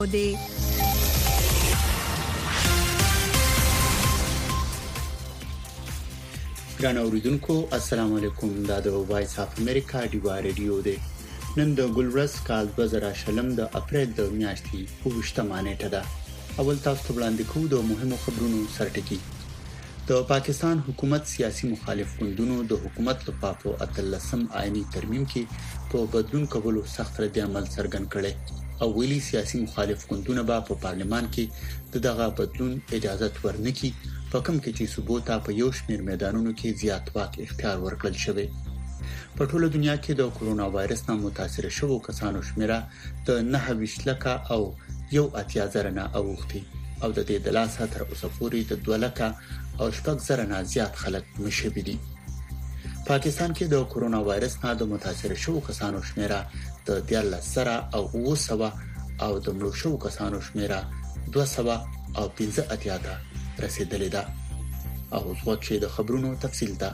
دی ګران اوریدونکو السلام علیکم دا د وایس اف امریکا ډیوا ریډیو دی نن د ګلورس کال 2020 د اپریل د میاشتې 28مه نیټه ده اول تاسو ته وړاندې کوم د مهمو خبرونو سرټکی د پاکستان حکومت سیاسي مخالف ګوندونو د حکومت لخوا په اتلسم آئینی ترمیم کې په بدلون کولو سخت رد عمل څرګند کړي او ویلي سیاسي مخالف ګوندونه په پارلمان کې دغه بدلون اجازه ورنکړي په کوم کې چې ثبوت په یو شمېر میدانونو کې زیات واک اختیار ورکړل شوی په ټوله دنیا کې د کورونا وایرس نه متاثر شوو کسانو شمیره د 9 لکه او 1.8 نه اوختي او د دې د لاسه تر اوسه پورې د 2 لکه او 8 نه زیات خلک مشوي دي پاکستان کې د کورونا وایرس نه د متاثر شوو کسانو شمیره د 13 او 900 او د مړو شوو کسانو شمیره 215 رسیدلې ده او څوک د خبرونو تفصیل ده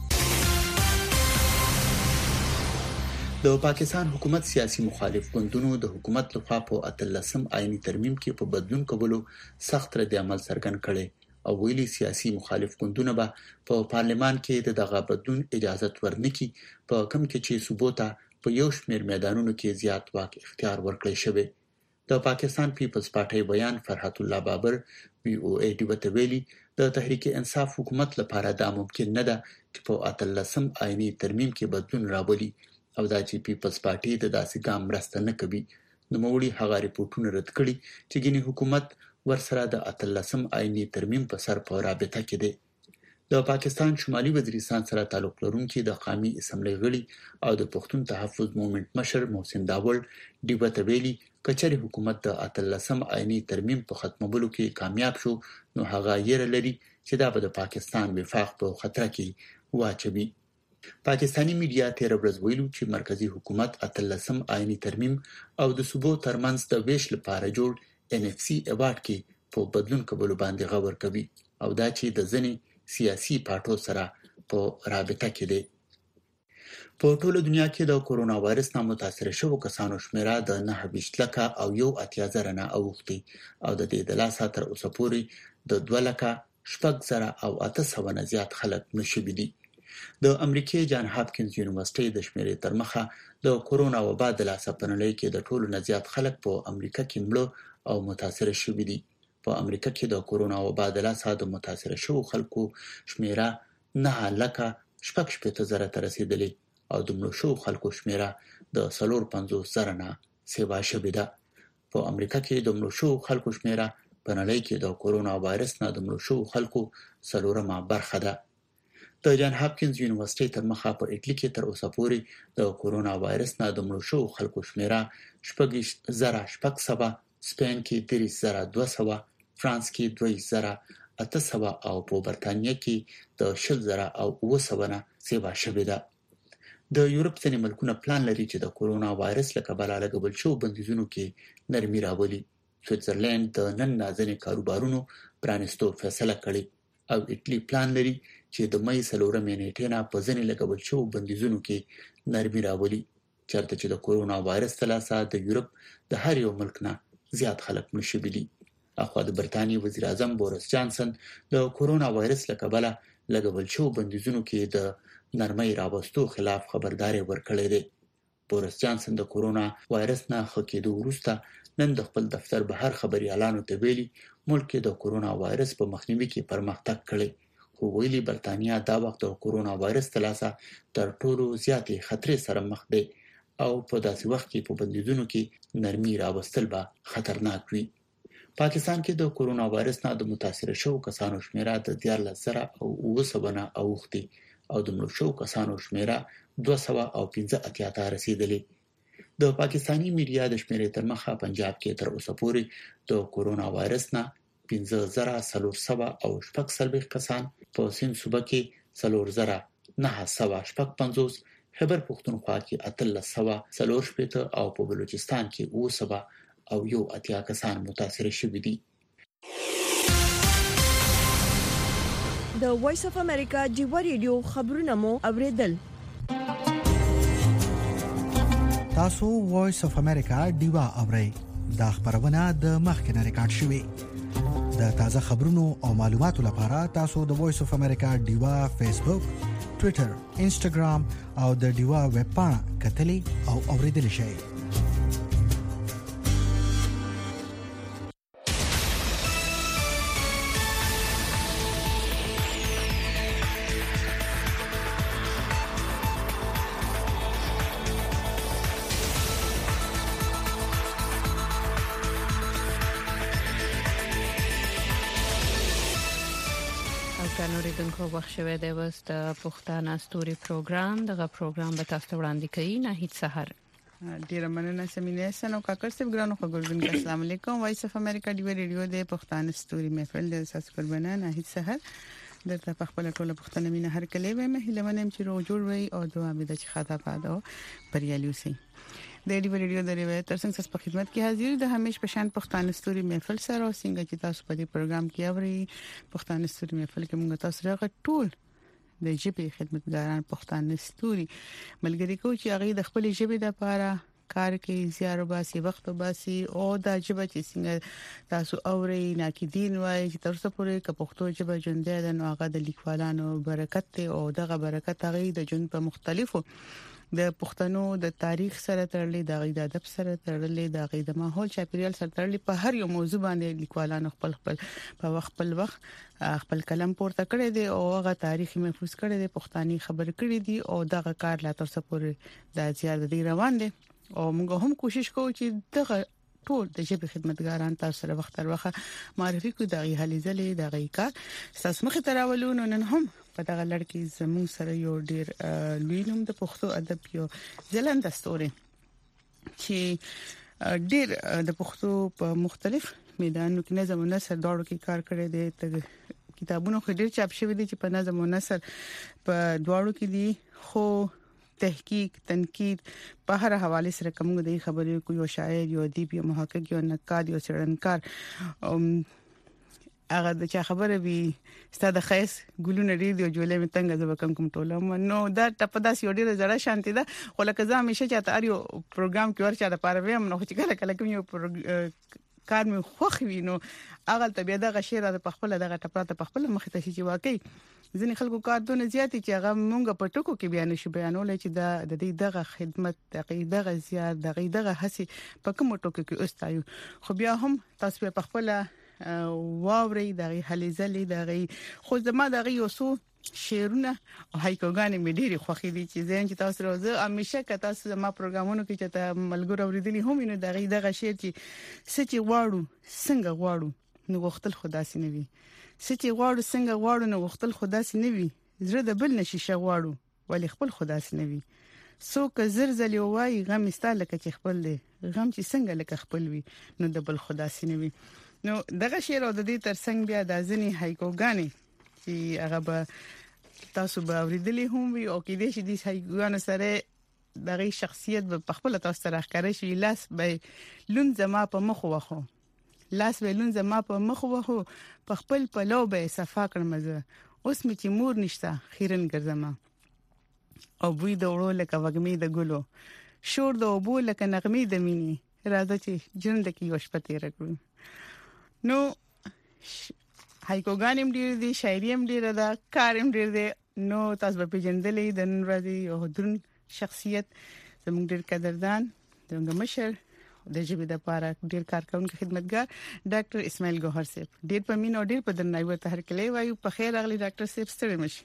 د پاکستان حکومت سیاسي مخالف ګوندونو د حکومت لخوا په اتلسم آئینی ترمیم کې په بدلون کولو سخت رد عمل څرګند کړي او ویلي سیاسي مخالف ګوندونه په پارلمان کې دغه بدلون اجازه ورنکړي په کوم کې چې ثبوت په یو شمېر میدانونو کې زیات واک اختیار ورکړي شوی د پاکستان پیپلز پارټي بیان فرحت الله بابر وی او ای ډی وتویلی د تحریک انصاف حکومت لپاره دا ممکن نه ده چې په اتلسم آئینی ترمیم کې بدلون راولي او دا چې پیپلز پارټي د داسې ګام مرسته نه کوي نو موري هغه ریپورتونه رد کړي چې ګینی حکومت ورسره د اتلسم آئینی ترمیم په سر په رابطه کې دی د پاکستان شمالي وزیرستان سره تعلق لرونکي د قومي اسمبلی غړي او د پښتون تحفظ موومېنټ مشر محسن داول ډی وتویلی کچري حکومت د اتلسم آئینی ترمیم په ختمولو کې کامیاب شو نو هغه یې لري چې دا به د پاکستان وفاق په خطر کې واچوي پاکستانی میډیا تیر ورځ ویلو چې مرکزی حکومت اتلسم آئینی ترمیم او د صوبو ترمنځ د ویش لپاره جوړ ان اف سی ایوارډ کې په بدلون کولو باندې غور کوي او دا چې د ځنې سیاسي پارټو سره په رابطه کې دي په ټوله دنیا کې د کورونا وایرس نه متاثر شوو کسانو شمیره د 9 لکه او 1.8 نه اوختي او د دې د لاسه تر اوسه پورې د 2 لکه 8 او 800 نه زیات خلک مشوي دي د امریکای جان هاپکینز یونیورسيټي د شمیرې تر مخه د کورونا وبا د لاسه پنلۍ کې د ټولو نه زیات خلک په امریکا کې مړه او متاثر شوي دي په امریکا کې د کورونا وبا د لاسه د متاثر شوو خلکو شمیره 9 لکه 8 ته رسیدلې او د مړو شوو خلکو شمیره د 450 نه سیوا شوې ده په امریکا کې د مړو شوو خلکو شمیره په نړۍ کې د کورونا وایرس نه د مړو شوو خلکو 4مه برخه ده د جان هاپکینز یونیورسيټي تر مخه په اټلی کې تر اوسه پورې د کورونا وایرس نه د مړو شوو خلکو شمیره 6,800 سپین کې 3,200 فرانس کې 2,800 او په برتانیې کې د 10,000 او 900 نه سیوا شوې ده د یورپ ځینې ملکونه پلان لري چې د کورونا وایرس له کبله لګول شوو بندیزونو کې نرمي راولي سویټزرلند د نن نازنې کاروبارونو پرانستو فیصله کړې او اټلی پلان لري چې د مې 4 نیټې نه په ځینې لګول شوو بندیزونو کې نرمي راولي چېرته چې د کورونا وایرس تلاسه د یورپ د هر یو ملک نه زیات خلک مشوي دي اخوا د برتانیې وزیر اعظم بوریس جانسن د کورونا وایرس له کبله لګول شوو بندیزونو کې د نرمۍ راوستو خلاف خبرداري ورکړې ده بوریس جانسن د کورونا وایرس نه خکېدو وروسته نن د خپل دفتر بهر خبري اعلان وکړي ملک کې د کورونا وایرس په مخنیوي کې پرمختګ کړي خو ویلي برتانیا دا وخت د کورونا وایرس تلاسه تر ټولو زیاتې خطرې سره مخ ده او په داسې وخت کې په بندیزونو کې نرمي راوستل به خطرناک وي پاکستان کې د کورونا وایرس نه د متاثر شوو کسانو شمیره د 13 او 900 نه اوختي او د مړو شوو کسانو شمیره 215 رسیدلې د پاکستانی میډیا د شمیرې تر مخه پنجاب کې تر اوسه پورې د کورونا وایرس نه 15,400 او 8 کسان په سند صوبه کې 4,950 خیبر پختونخوا کې 800 او په بلوچستان کې 900 او 1 کسان متاثر شوي دي د وایس اف امریکا ډیوا ریډیو خبرونه مو اوریدل تاسو وایس اف امریکا ډیوا اورئ دا خبرونه د مخکنه ریکارډ شوې. د تازه خبرونو او معلوماتو لپاره تاسو د وایس اف امریکا ډیوا فیسبوک، ټوئیټر، انسټاګرام او د ډیوا ویب پاڼه کتلې او اوریدل شئ. دونکو وخت شوه د وست پښتانه ستوري پروګرام دغه پروګرام به تاسو وړاندې کوي نه هیڅ سحر. ډیره مننه سمینه سنو کاکر صاحب ګرانو خبرونه السلام علیکم. وایس اف امریکا دی ریډیو د پښتانه ستوري محفل د اساس قربانه نه هیڅ سحر درته په خپل ټوله پښتنه مینه هر کله وې مې لمنم چې رو جوړ وي او دعا مې د چې خاطر پادو پریالیوسي د دې ریډیو د روایت تر څنګه په خدمت کې حاضر د همیش پشان پښتانه ستوري محفل سره او څنګه چې تاسو په دې پروګرام کې اوري پښتانه ستوري محفل کې موږ تاسو راغ ټول د ژبې خدمتګاران پښتانه ستوري ملګری کو چې هغه د خپل ژبې لپاره کار کوي زیار وباسي وخت وباسي او د ژبه چې څنګه تاسو اوري ناکیدین وای چې تر څو پورې ک پښتو ژبه ژوندۍ ده نو هغه د لیکوالانو برکت او دغه برکت هغه د ژوند په مختلفو د پښتنو د تاریخ سره تړلې د غي د ادب سره تړلې د غي د ماحول چاپیریال سره تړلې په هر یو موضوع باندې لیکوالانو خپل په وخت خپل کلم پورته کړی دی او هغه تاریخ محفوظ کړی دی پښتاني خبر کړی دی او دغه کار لا تر څو پورې د زیات دی روان دی او موږ هم کوشش کوو چې دغه ټول د ژبې خدمتګاران تاسو سره وخت تر وخت معرفي کوي دغه هلي ځلې دغه کار تاسو مخه تراولون نن هم په دغه لړکی زموږ سره یو ډیر لوی نوم د پښتو ادب یو ځلند ستوري چې ډیر د پښتو په مختلف میدانونو کې نظم او نثر داړو کې کار کړی دی کتابونو خو ډیر چاپ شوی دي چې په نظم او نثر په دواړو کې دي خو تحقیق تنقید په هر حواله سره کوم د خبرې کو یو شاعر یو ادیب یو محقق یو نقاد یو څېړنکار هغه د چا خبره وی ستاسو خیس ګلونه ډیر دی جوړې مې څنګه زب کوم ټوله نو دا ټپداس یو ډیر زړه شانتي ده خو لکه زه همیشه چاته اړیو پروګرام کې ورچا د پاره ویم نو چې کله کوم یو کار مې خوخ وینو هغه طبيعت د غشیر د پخپل دغه ټپاته پخپل مخ ته شي واقعي ځینې خلکو کارونه زیاتې چې هغه مونږ په ټکو کې بیان شي بیانول چې د دې دغه خدمت دغه زیار دغه هسي په کوم ټکو کې اوستایو خو بیا هم تاسو په خپل واوري دغه حلیزلې دغه خو زما دغه یو څو شعرونه او هایکوګانې مې ډېری خوښې دي چې زین چې تاسو راځه همیشه که تاسو ما پروګرامونو کې چې ته ملګرو اوریدلی هم نو دغه شعر چې سچې واړو څنګه واړو نو وختل خدا سي نه وي سچې واړو څنګه واړو نو وختل خدا سي نه وي زړه د بل نشي شغواړو ولی خپل خدا سي نه وي څوک زرزل وای غم استاله کې خپل دی غم چې څنګه لکه خپل وي نو د بل خدا سي نه وي نو دغه شعر او د دې ترڅنګ بیا د ځنی هایکوګانې چې هغه به تاسو به اوریدلی هم وي او کې دې چې د هایکوګانو سره دغه شخصیت به خپل تاسو سره ښکاري شي لاس به لون زما په مخ وخو لاس به لون زما په مخ وخو په خپل پلو به صفا کړم زه اوس می چې مور نشته خیرن ګرځم او بوی د وړو لکه وګمې د ګلو شور د وبو لکه نغمې د مینې راځي چې ژوند کې یو شپه تیر کړو نو هایکوګانې ډېر دي شاعري هم ډېر ده کار هم ډېر دی نو تاسو به پیژندلې د نن ورځې یو درن شخصیت زموږ ډېر قدردان دغه مشر د ژبې د لپاره ډېر کارکونکو خدمتګار ډاکټر اسماعیل ګوهر صاحب ډېر په مين او ډېر په درناوي ورته هر کله وایو په خیر اغلی ډاکټر صاحب ستړي مشي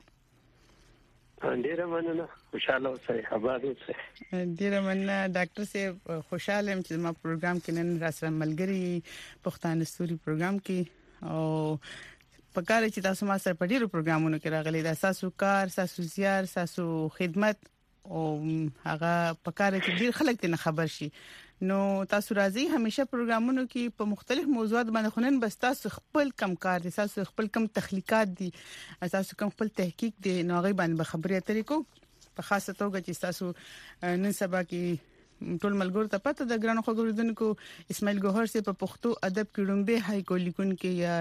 ډېر مننه خوشاله اوسئ آباد اوسئ ډېر مننه ډاکټر صاحب خوشاله يم چې ما پروګرام کې نن راسره ملګری پښتانه ستوري پروګرام کې او پکاره چې تاسو ما سره په ډیرو پروګرامونو کې راغلي دا تاسو کار تاسو زیار تاسو خدمت او هغه پکاره چې ډیر خلک ته خبر شي نو تاسو راځي همیشه پروګرامونو کې په مختلف موضوعات باندې خونن بس تاسو خپل کم کار دي تاسو خپل کم تخلیقات دي تاسو کم خپل تحقیق دي نو هغه باندې خبرې اترې کو په خاصه توګه چې تاسو نن سبا کې ټول ملګرو ته پته د ګرانو خبرودونکو اسماعیل ګوهر سي په پښتو ادب کې لومبه هایکو لیکون کې یا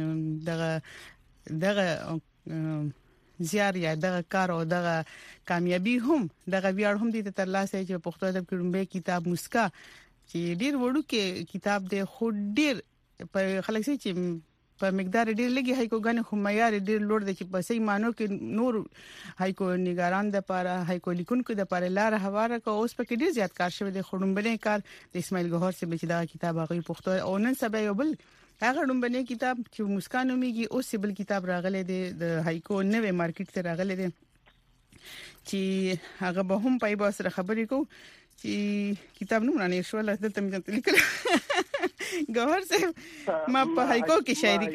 دغه زیار یا دغه کار او دغه کامیابی هم دغه ویاړ هم دي تر لاسه چې پښتو ادب کې لومبه کتاب مسکا چې ډیر وړو کې کتاب دی خو ډیر په خلک چې په مقدار ډیر لګي هایکوګان خو معیار ډیر لوړ دی چې په صحیح مانو کې نور هایکو نگاران د لپاره هایکو لیکونکو د لپاره لار هواره کو اوس په کې ډیر زیات کار شوی دی خړومبنه کار د اسماعیل ګوهر سے چې دا کتاب هغه پښتو او نن سبا یو بل هغه خړومبنه کتاب چې مسکان میږي اوس بل کتاب راغلی دی د هایکو نوې مارکیټ ته راغلی دی چې هغه به هم پای با سره خبرې کو چې کتاب نوم نه شو الله دلته مې لیکل ګوهر صاحب ما په هایکو کې شاعري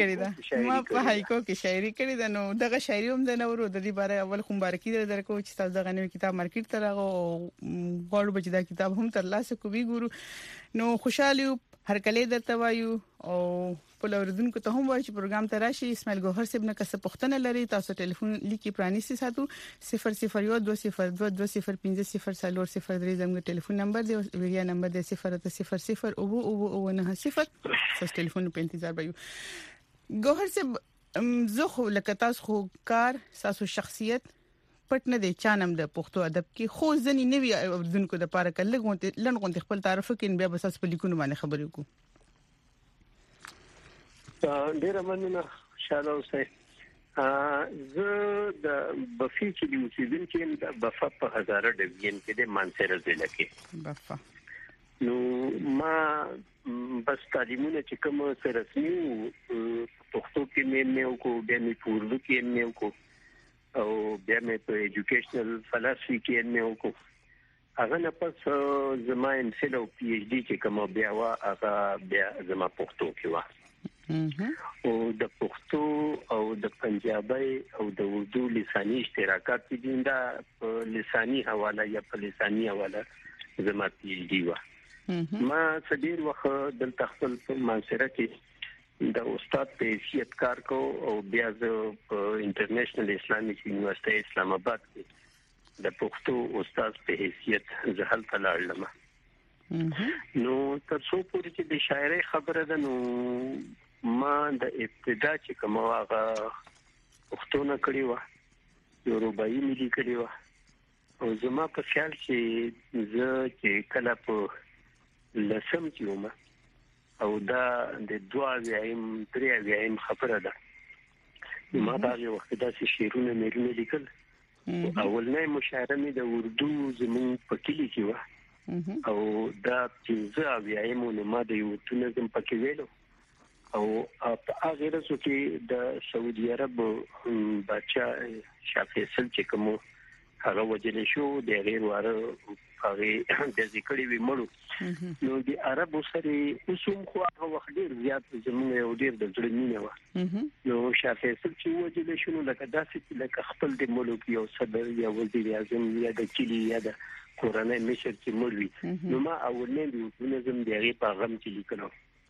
کړې ده نو دغه شاعري هم د نورو د دې باره اول خو مبارکي درکو چې تاسو دغه نوې کتاب مارکیټ ته راغو غواړو چې دا کتاب هم تر لاسه کوي ګورو نو خوشاله هر کله درته وایو او په لوردونکو ته هم وایي چې پروګرام ته راشي اسماعیل ګوهر صاحب نه کس پښتنه لري تاسو ټلیفون لیکي پرانیسي ساتو 00120205003 زموږ ټلیفون نمبر دی ویډیو نمبر دی 000 او 90 تاسو ټلیفون په انتظار بایو ګوهر صاحب زه خو لکه تاسو خو کار تاسو شخصیت پټ نه دی چانم د پښتو ادب کې خو ځنی نوی اردوونکو د پاره کله لنغون خپل تعارف کې بیا بس په لیکونو باندې خبرې وکړو ډیر مننه شاله اوسه زه د بفي چې د اوسیدونکو د بفا په هزاره ډیویژن کې د مانسره ضلع کې بفا نو ما بس تعلیمونه چې کوم سره رسمي پښتو کې مې کو بیا مې پورلو کې مې کو او بیا مې په ایجوکیشنل فلسفي کې مې کو هغه نه پس زما ام فل او پی ایچ ډی چې کوم بیا وا هغه بیا زما پښتو کې وا او د پښتو او د پنجابي او د اردو لساني اشتراکات دي دا په لساني حواله یا په لساني حواله زما پی ایچ ډی وا ما صدیر وخت د تخصص په مانسره کې د استاد په حیثیت کار کو او بیا په انټرنیشنل اسلامیک یونیورسيټي اسلام آباد کې د پښتو استاد په حیثیت زهل تلاړم نو تر څو پورې چې د شاعري خبره ده نو ما د ابتدا چې کوم واغه پښتو نه کړی و یو رباعي ملي کړی و او زما په خیال چې زه چې کله په لسم کې ومه او دا د دوا ویم درې ویم خبره ده ما دا یو وخت دا چې شعرونه مې لیکل اولنې مشاعره مې د اردو زمون په کلی کې و او دا چې ویم نو ما د یو تنظیم پکې ویلو او په هغه ورځو کې د سعودي عرب بچا شافعي چې کوم هغه وجل شو د غیر واره هغه د ذکرې وی مړو نو د عربو سره اوسم خو هغه وخت ډیر زیات زموږ یو ډیر د ځړ مینه و نو شافعي چې وجل شو نو لکه داسې لکه خپل د ملک یو صدر یا وزیر اعظم یا د کلی یا د کورنۍ مشر چې مړ وي نو ما اولنې د نظم دیغه پیغام چې لیکلو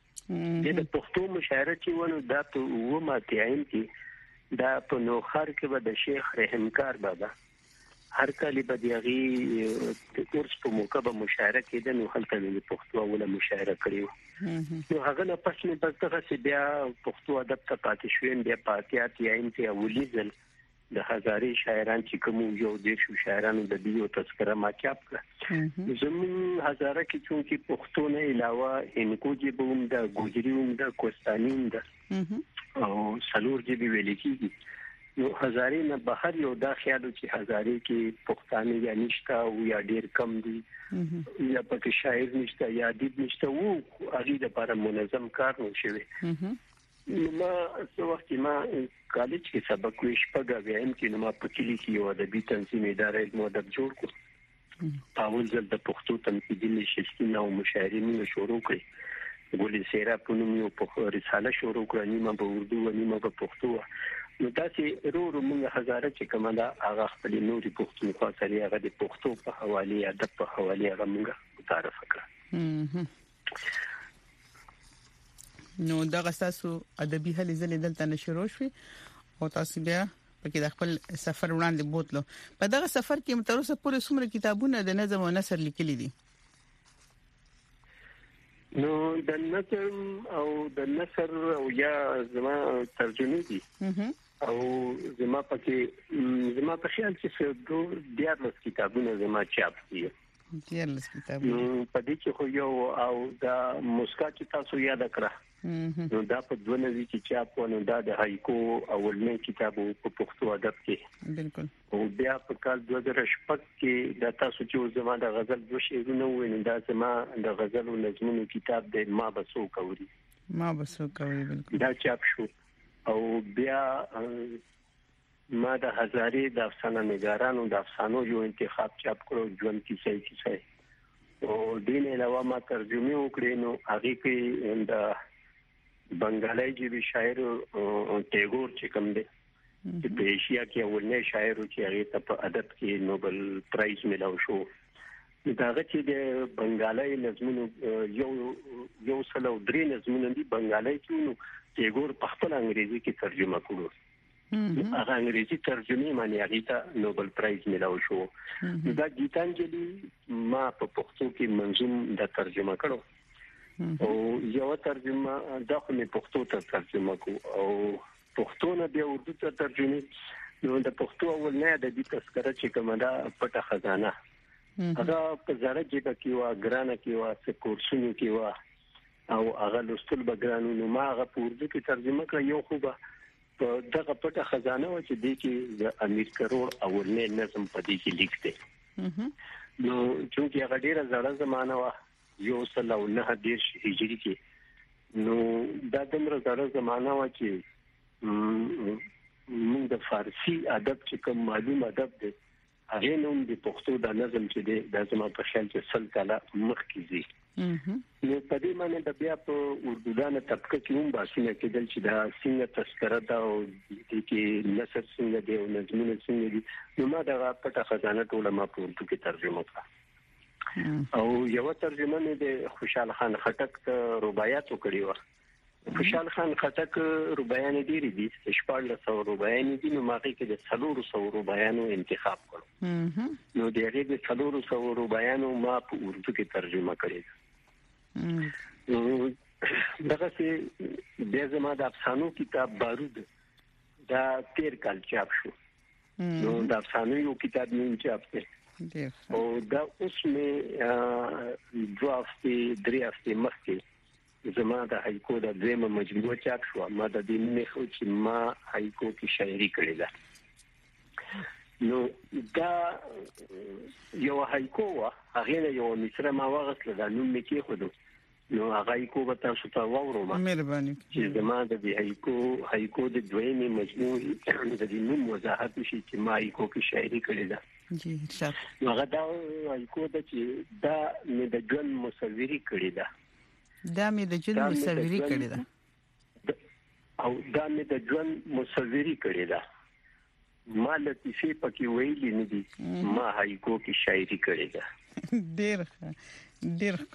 د پښتو مشاعره چې ونه دا په و ماتیایم کې دا په نوخر کې به د شیخ رحمکار بابا هر کله به دیغه د کورس په موقع به مشاعره کې د نو خلک د پښتو ولا مشاعره کړیو نو هغه نه پس نه بس دغه بیا پښتو ادب ته پاتې شوم بیا پاتیات یایم ته ولیدل د هزاري شاعران چې کوم یو د شو شاعرانو د بیو تذکره ما چاپ کړ زمون هزاره کې چې پښتو نه علاوه انکو جبوم د ګوجريوم د کوستانیم د او سلور جبي ویل کیږي نو هزاري نه بهر یو دا خیال چې هزاري کې پښتانه یا نشتا او یا ډیر کم دي یا پکې شاعر نشتا یا ادیب نشتا وو هغه د لپاره منظم کار نشوي ما څو وخت ما کالج کې سبق ویش پګا ویم چې نو ما په کلی کې یو ادبي تنظیم ادارې مودب جوړ کړ اول ځل د پښتو تنقیدي نشستونه او مشاعرینو شروع کړې ګولې سیرا په نوم یو په رساله شروع کړه نیمه په اردو او نیمه په پښتو نو تاسو ورو موږ هزاره چې کومه دا هغه خپل نوري پښتون خاصري هغه د پښتو په حواله ادب په حواله هغه موږ متعارف کړه نو دا تاسو ادبي هلي زلي دلته نشرو شوي او تاسو بیا پکې د خپل سفر وړاندې بوتلو په دغه سفر کې تر اوسه پورې څومره کتابونه د نظم او نثر لیکلي دي نو د نظم او د نثر او یا زما ترجمه دي او زما په خیال چې څو 14 کتابونه زما چاپ دي 14 کتاب په دې کې خو یو او دا مسکا چې تاسو یاد کړه نو دا په 2000 کې چاپ ونه دا د هایکو اولنی کتاب په پښتو ادب کې بالکل او بیا په کال 2006 کې دا تاسو چې زما د غزل د شعرونو وینم دا زما د غزل او نظمونو کتاب د ما بسو کوي بالکل دا چاپ شو او بیا ما د هزارې د افسانه نگارانو د افسانو یو انتخاب چاپ کړو ژوند کیسه او دین علاوه ما ترجمه وکړې نو هغه کې د بنگالي جبي شاعر ټیګور چې کوم دی چې په ایشیا کې اولنی شاعر چې هغه ته په ادب کې نوبل پرایز ملاو شو دا چې د بنگالي نظمونو یو سلو درې نظمونه دي بنگالي کې نو ټیګور په خپل انګریزي کې ترجمه کړو هغه انګریزي ترجمه معنی هغه ته نوبل پرایز ملاو شو دا گیتانجلی ما په پښتو کې منظوم د ترجمه کړو او یو ترجمه دا خو په پښتو ته ترجمه کو او پښتو نه بیا اردو ته ترجمه نو د پښتو اولنی د دې تذکرہ چې کومه دا پټه خزانه هغه په زړه کې وا ګرانه کې وا څه کورسونو کې وا او هغه لوستل بګرانو نو ما هغه په اردو کې ترجمه کړ یو خو به دغه پټه خزانه و چې د کې د امیر کروڑ اولنی نظم په دې کې لیکته نو چې هغه ډیره زړه زمانہ و یو سلو نه دیش هجری کې نو دا دمر زړه زمانہ و چې موږ د فارسی ادب چې کوم معلوم ادب دی هغه نوم د پښتو د نظم چې دی د زما په خیال چې سل کاله مخکې دي نو په دې معنی د بیا په اردو دانه طبقه کې هم باسي نه کېدل چې دا څنګه تذکرہ دا او د کې نثر څنګه دی او نظمونه څنګه دي نو ما دا پټه خزانه ټول ما په اردو کې ترجمه کړه او یو ترجمه مې د خوشحال خان خټک رباعیات وکړې و خوشحال خان خټک رباعیان ډېری دي 1400 رباعیان دي نو ما کې د 300 رباعیانو انتخاب کړو نو د هغه د 300 رباعیانو ما په اردو کې ترجمه کړې دغه چې د زما د افسانو کتاب بارود دا 13 کال چاپ شو نو د افسانو یو کتاب نیم چاپ دی او دا اوس مې 2 هفته 3 هفته مخکې زما د هایکو د دویمه مجموعه چاپ شو ما د دې نه خو چې ما هایکو کې شاعري کړې ده نو دا یو هایکو هغه یو مصره ما واغسله د نوم مې کې خو نو هغه هایکو به تاسو ته واورم مهرباني چې زما د هایکو د دویمه مجموعه د دې نوم وضاحت شي چې ما هایکو کې شاعري کړې ده جی ارشاد هغه دا هایکو د چې دا مې د ژوند مصوری کړې ده دا مې د ژوند مصوری کړې ده او دا مې د ژوند مصوری کړې ده ما لطیفه پکې ویلې نه دي ما هایکو کې شاعري کړې ده ډېر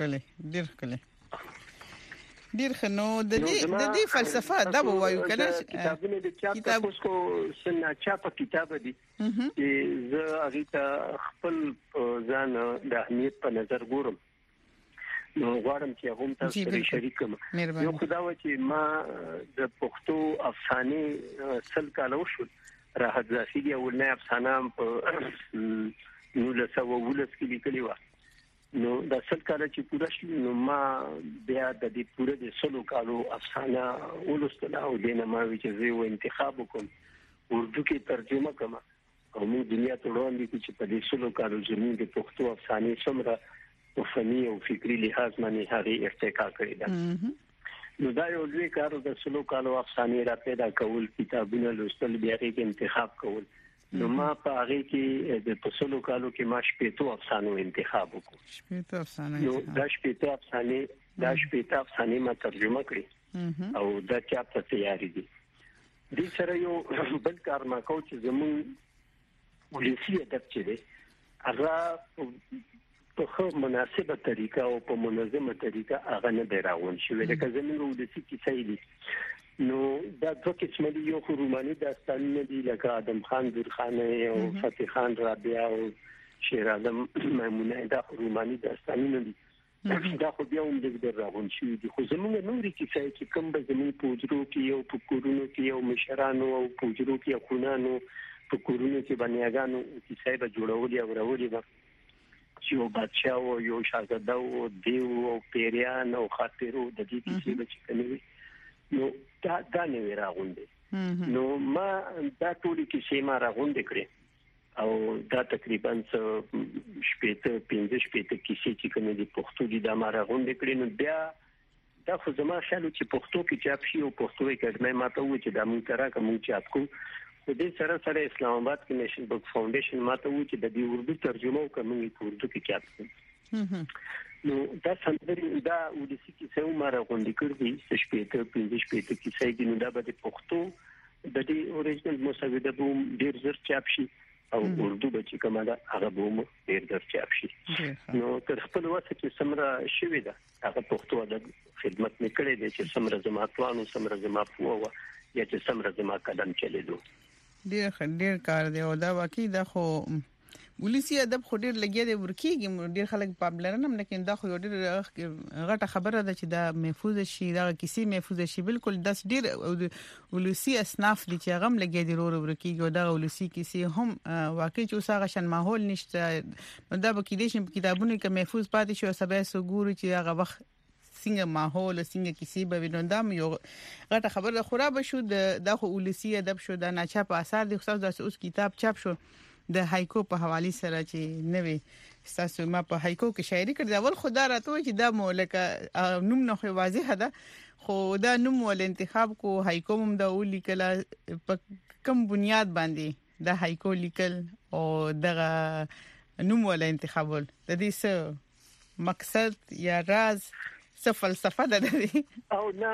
خنو د دې فلسفه دا وایو کنه کتابونه د کتاب کو سن چاپ کتاب دي چې زه هغه ته خپل ځان د اهمیت په نظر ګورم نو غواړم چې هغه تاسو سره شریکم یو خدای و چې ما د پښتو افسانه سل کالو شو راحت ځافي اولنی افسانه په 19ولس کې لیکلی و نو د سل کال چې پوره شي نو ما بیا د دې پوره د سلو کالو افسانه ولستل او دینه ما چې زه و انتخاب وکم اردو کې ترجمه کوم او موږ دنیا ته وړاندې چې په دې سلو کالو زموږ د پښتو افسانه څومره په فني او فکری لحاظ باندې هغه ارتقا کړې ده نو دا یو لوی کار د سلو کالو افسانه را پیدا کول کتابونه لوستل بیا کې انتخاب کول نو ما په هغه کې د پسلو کالو کې ما شپېتو افسانو انتخاب وکړ نو دا شپېتو افسانې ما ترجمه کړې او دا چاپ ته تیاری دي د سره یو بل کار ما کو چې زمون ولسی ادب چې دی هغه په مناسبه طریقه او په منظمه طریقه هغه نه راغون شوی لکه زمون ولسی کیسې دي نو دا دوه قسمه دي یو روماني داستانونه دي لکه آدم خان درخانه او فتح خان رابعه او شیر عالم میمونه دا روماني داستانونه دي دا خو بیا هم د راغون شوی دي خو زمونږ نوري کیسې چې کوم به زمون پوجرو کې یو په کورونو کې یو مشرانو او پوجرو کې خونانو په کورونو کې بنیاګانو کیسې به جوړولې او راولې یو بادشاہ او یو شاهزاده او دیو او پیریان او خاطرو د دې کیسې چې کني نو دا نه راغونډي نو ما دا ټولې کیسې ما راغونډې کړې او دا تقریبا 15 کیسې چې کني د پښتو د ما راغونډې کړې نو بیا دا خو زما خیال چې پښتو کې چاپ شي او پښتو اکیډمي ماته و چې د مونږ ترا کوم چاپ کو خو دې سره اسلام آباد کې نېشنل بک فاونډیشن ماته و چې د دې اردو ترجمه کوم په اردو کې چاپ کړي نو دا څنګه دا ودسي کې څو ماره غونډې کړې چې 15 کیسې دي نو دا به د پښتو د دې اوریجنل مسوده به ډیر زر چاپ شي او اردو به چې کومه ده هغه به ډیر زر چاپ شي نو تر خپل وخت کې سمره شوې ده هغه پښتو ادب خدمت نکړې دي چې سمره زماتوانو سمره زما پوهه یا چې سمره زما قلم چلیدو ډیر کار دی او دا واقعي دا خو ولسی ادب خو ډیر لګیا دی ورکیږي ډیر خلک پاپلر نه لیکن دا خو ډیر غټه خبره ده چې دا محفوظ شي دا کیسې محفوظ شي بالکل د ډیر ولسی اصناف دي چې غم لګیا دي ورکیږي او دا ولسی کیسې هم واقعي چې اوسه غشن ماحول نشته نو دا به کې دي چې کتابونه کې محفوظ پاتې شي او سبا سګوري چې هغه وخت څنګه ماحول څنګه کیسې به وینندم یو غټه خبره خراب شو دا خو ولسی ادب شو دا ناچاپ اثر دي خصوصا د اوس کتاب چاپ شو د هایکو په حواله سره چې نوې تاسو ما په هایکو کې شاعري کړې اول خدا راته چې دا مولکه نوم نه واضح ده خو دا نوم ول انتخاب کو هایکو هم دا ولیکل په کوم بنیاد باندې دا هایکو لیکل او دغه نوم ول انتخابول د دې څه مقصد یا راز څه فلسفه ده او نه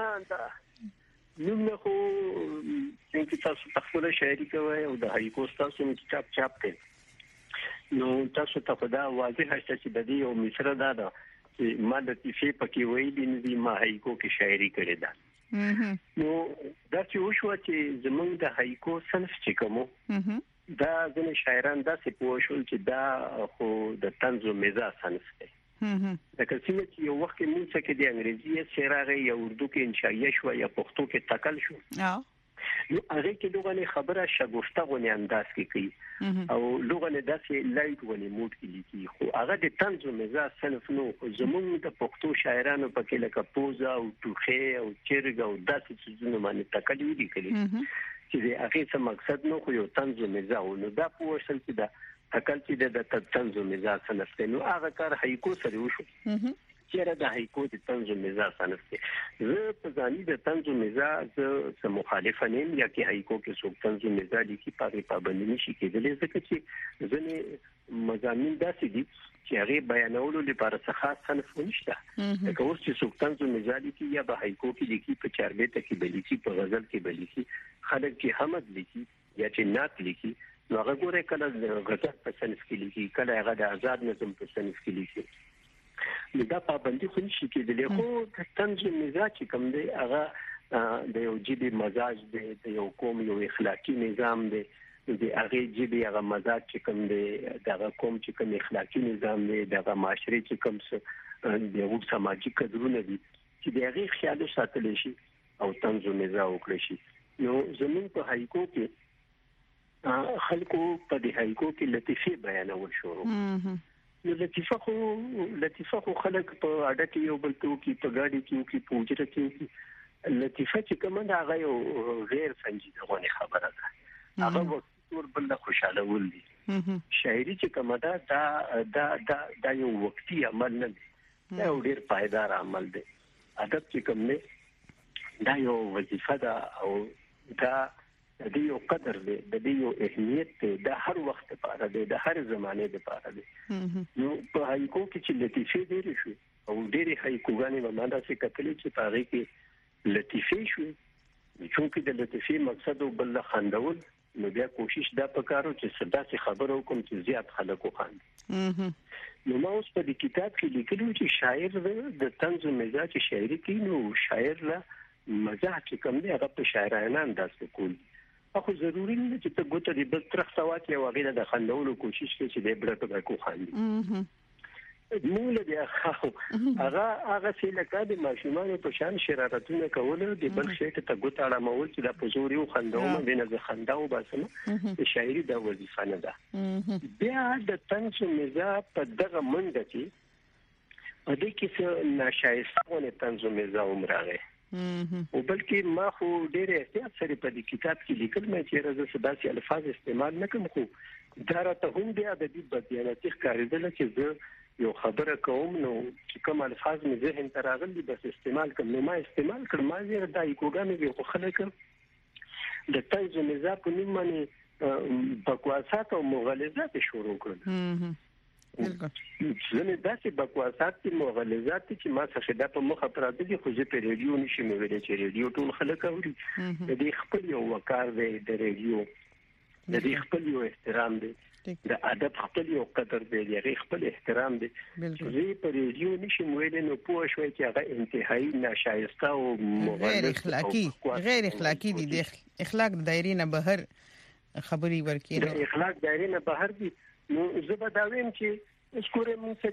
نو نو خو چې تاسو خپل شاعري کوي او د هایکو تاسو کتاب چاپ کړئ نو تاسو ته دا واضح هشته چې د دې او مصر دا چې ما د تیفې پکې ویلې نه ما هایکو کې شاعري کړې ده نو دا چې وشو چې زمونږ د هایکو صنف چې کوم دا ځنې شاعران دا څه پوښول چې دا خو د طنز او مزاح صنف دی دا کله چې یو وخت کې موږ څخه د انګریزي سره یا اردو کې انشائیه شو یا پښتو کې تکل شو نو هغه کې لغونه خبره شګوفته غونې انداز کې کوي او لغونه داسې لایټ غونې موډ کې لیکي خو هغه د طنز او مزاح صنف نو زموږ د پښتو شاعرانو په کې لکه پوزا او ټوخه او چرګ او داسې څه باندې تکل وی کړي چې هغه څه مقصد نو خو یو طنز او مزاح نو دا پوښتل چې دا تکل چې د طنز او مزاح صنف نو هغه کار هایکو سره وشو چیرې د هایکو د طنز او مزاح صنف زه په ځاني د طنز او مزاح زه مخالف نه یم یا کې هایکو کې څوک طنز او مزاح لیکي په پابندي نشي کېدلی ځکه چې ځنې مضامین داسې دي چې هغه بیانولو لپاره څه خاص صنف نشته لکه اوس چې څوک طنز او مزاح لیکي یا په هایکو کې لیکي په چاربیته کې لیکي په غزل کې لیکي خلک چې حمد لیکي یا چې نعت لیکي نو هغه ګوره کله غزل په صنف کې لیکي کله هغه د آزاد نظم په صنف کې لیکي دا پابندي خو نشي کېدلی خو طنز او مزاح چې کوم دی هغه د یو جدي مزاج دی د یو قوم یو اخلاقی نظام دی د هغه جدي هغه مزاج چې کوم دی د قوم چې کوم اخلاقی نظام دی د معاشري چې کوم د یو سماجی قدرونه دي چې د هغه خیال ساتل شي او طنز او مزاح وکړي شي نو زمون په هایکو کې خلکو په دې هایکو کې لطیفه بیانول شروع نو لطیفه خو خلک په اډه کې یو بل ته کې په ګاډي کې په وجره کې لطیفه چې کومه دا غي غیر سنجیده غونې خبره ده هغه ور بل خوشاله ولدي شاعري چې کومه دا یو وختي عمل نه دی دا ډیر پایدار عمل دی ادب چې کوم نه دا یو وظیفه ده او دا د یو قدر دی د یو اهمیت دی د هر وخت لپاره دی د هر زمانه لپاره دی نو په هایکو کې چې لطیفه ډېر شو او ډېر هایکوګانې به ماده څه کتلې چې پاره کې لطیفه شو چې د لطیفه مقصد بل خندول نو بیا کوشش دا وکړو چې صدا څه خبرو کوم چې زیات خلکو خاند نو ما اوس په دې کتاب کې لیکلو چې شاعر د طنز او مزاح شاعري کوي نو شاعر لا مزاح چې کوم دی هغه په شاعرانه انداز کول اخو ضروري نه چې ته ګوته دې بل تر څوات یو غیره د خندولو کوشش کوي چې دې بل په کو خاندي موږ له هغه څه لکه د ماشومان په شان شرارتونه کول د بل شي ته ګوتاړه مول چې د پزوري او خنداومه د خنداو باسنه د شاعري د وظیفه نه ده. بیا د طنز مزاح په دغه منډه کې په دې کې څه ناشایستهونه طنز مزاح عمره او بلکې ما خو ډېر احتیاط سره په دې کتاب کې لیکل مې چې راځي سداسي الفاظ استعمال نکم خو دا راته هم بیا د دې بدیاناتي ښکارېدل چې زه یو خبره کوم نو چې کوم الفاظ مې ذهن ته راغلي بس استعمال کوم نو ما استعمال کړم ما زه د ایکوګانو یو خلک د طنز مزاح په نوم باندې بکواسات او مغالطات شروع کړل. زموږ داسې بکواسات او مغالطات چې ما څخه د په مخه پراته دي خو زه په ریډیو نشم ویلای چې ریډیو ټول خلک اوري د دې خپل یو وقار دی د ریډیو د دې خپل یو احترام دی د ادب خپل یو قدر دی د خپل احترام دی چې په ریډیو نشم ویلای نو پوه شوي چې هغه انتهایی ناشایسته او غیر اخلاقی دي د اخلاق دایره نه بهر خبري ورکې د اخلاق دایره نه بهر دي. نو زه به دا وایم چې اسکوره مونږ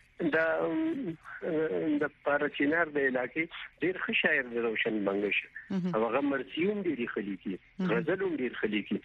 ته د پارچینار د علاقې ډیر ښه شاعر دی روشن بنگش هغه مرسیوم ډیر خلیقي غزلوم ډیر خلیقي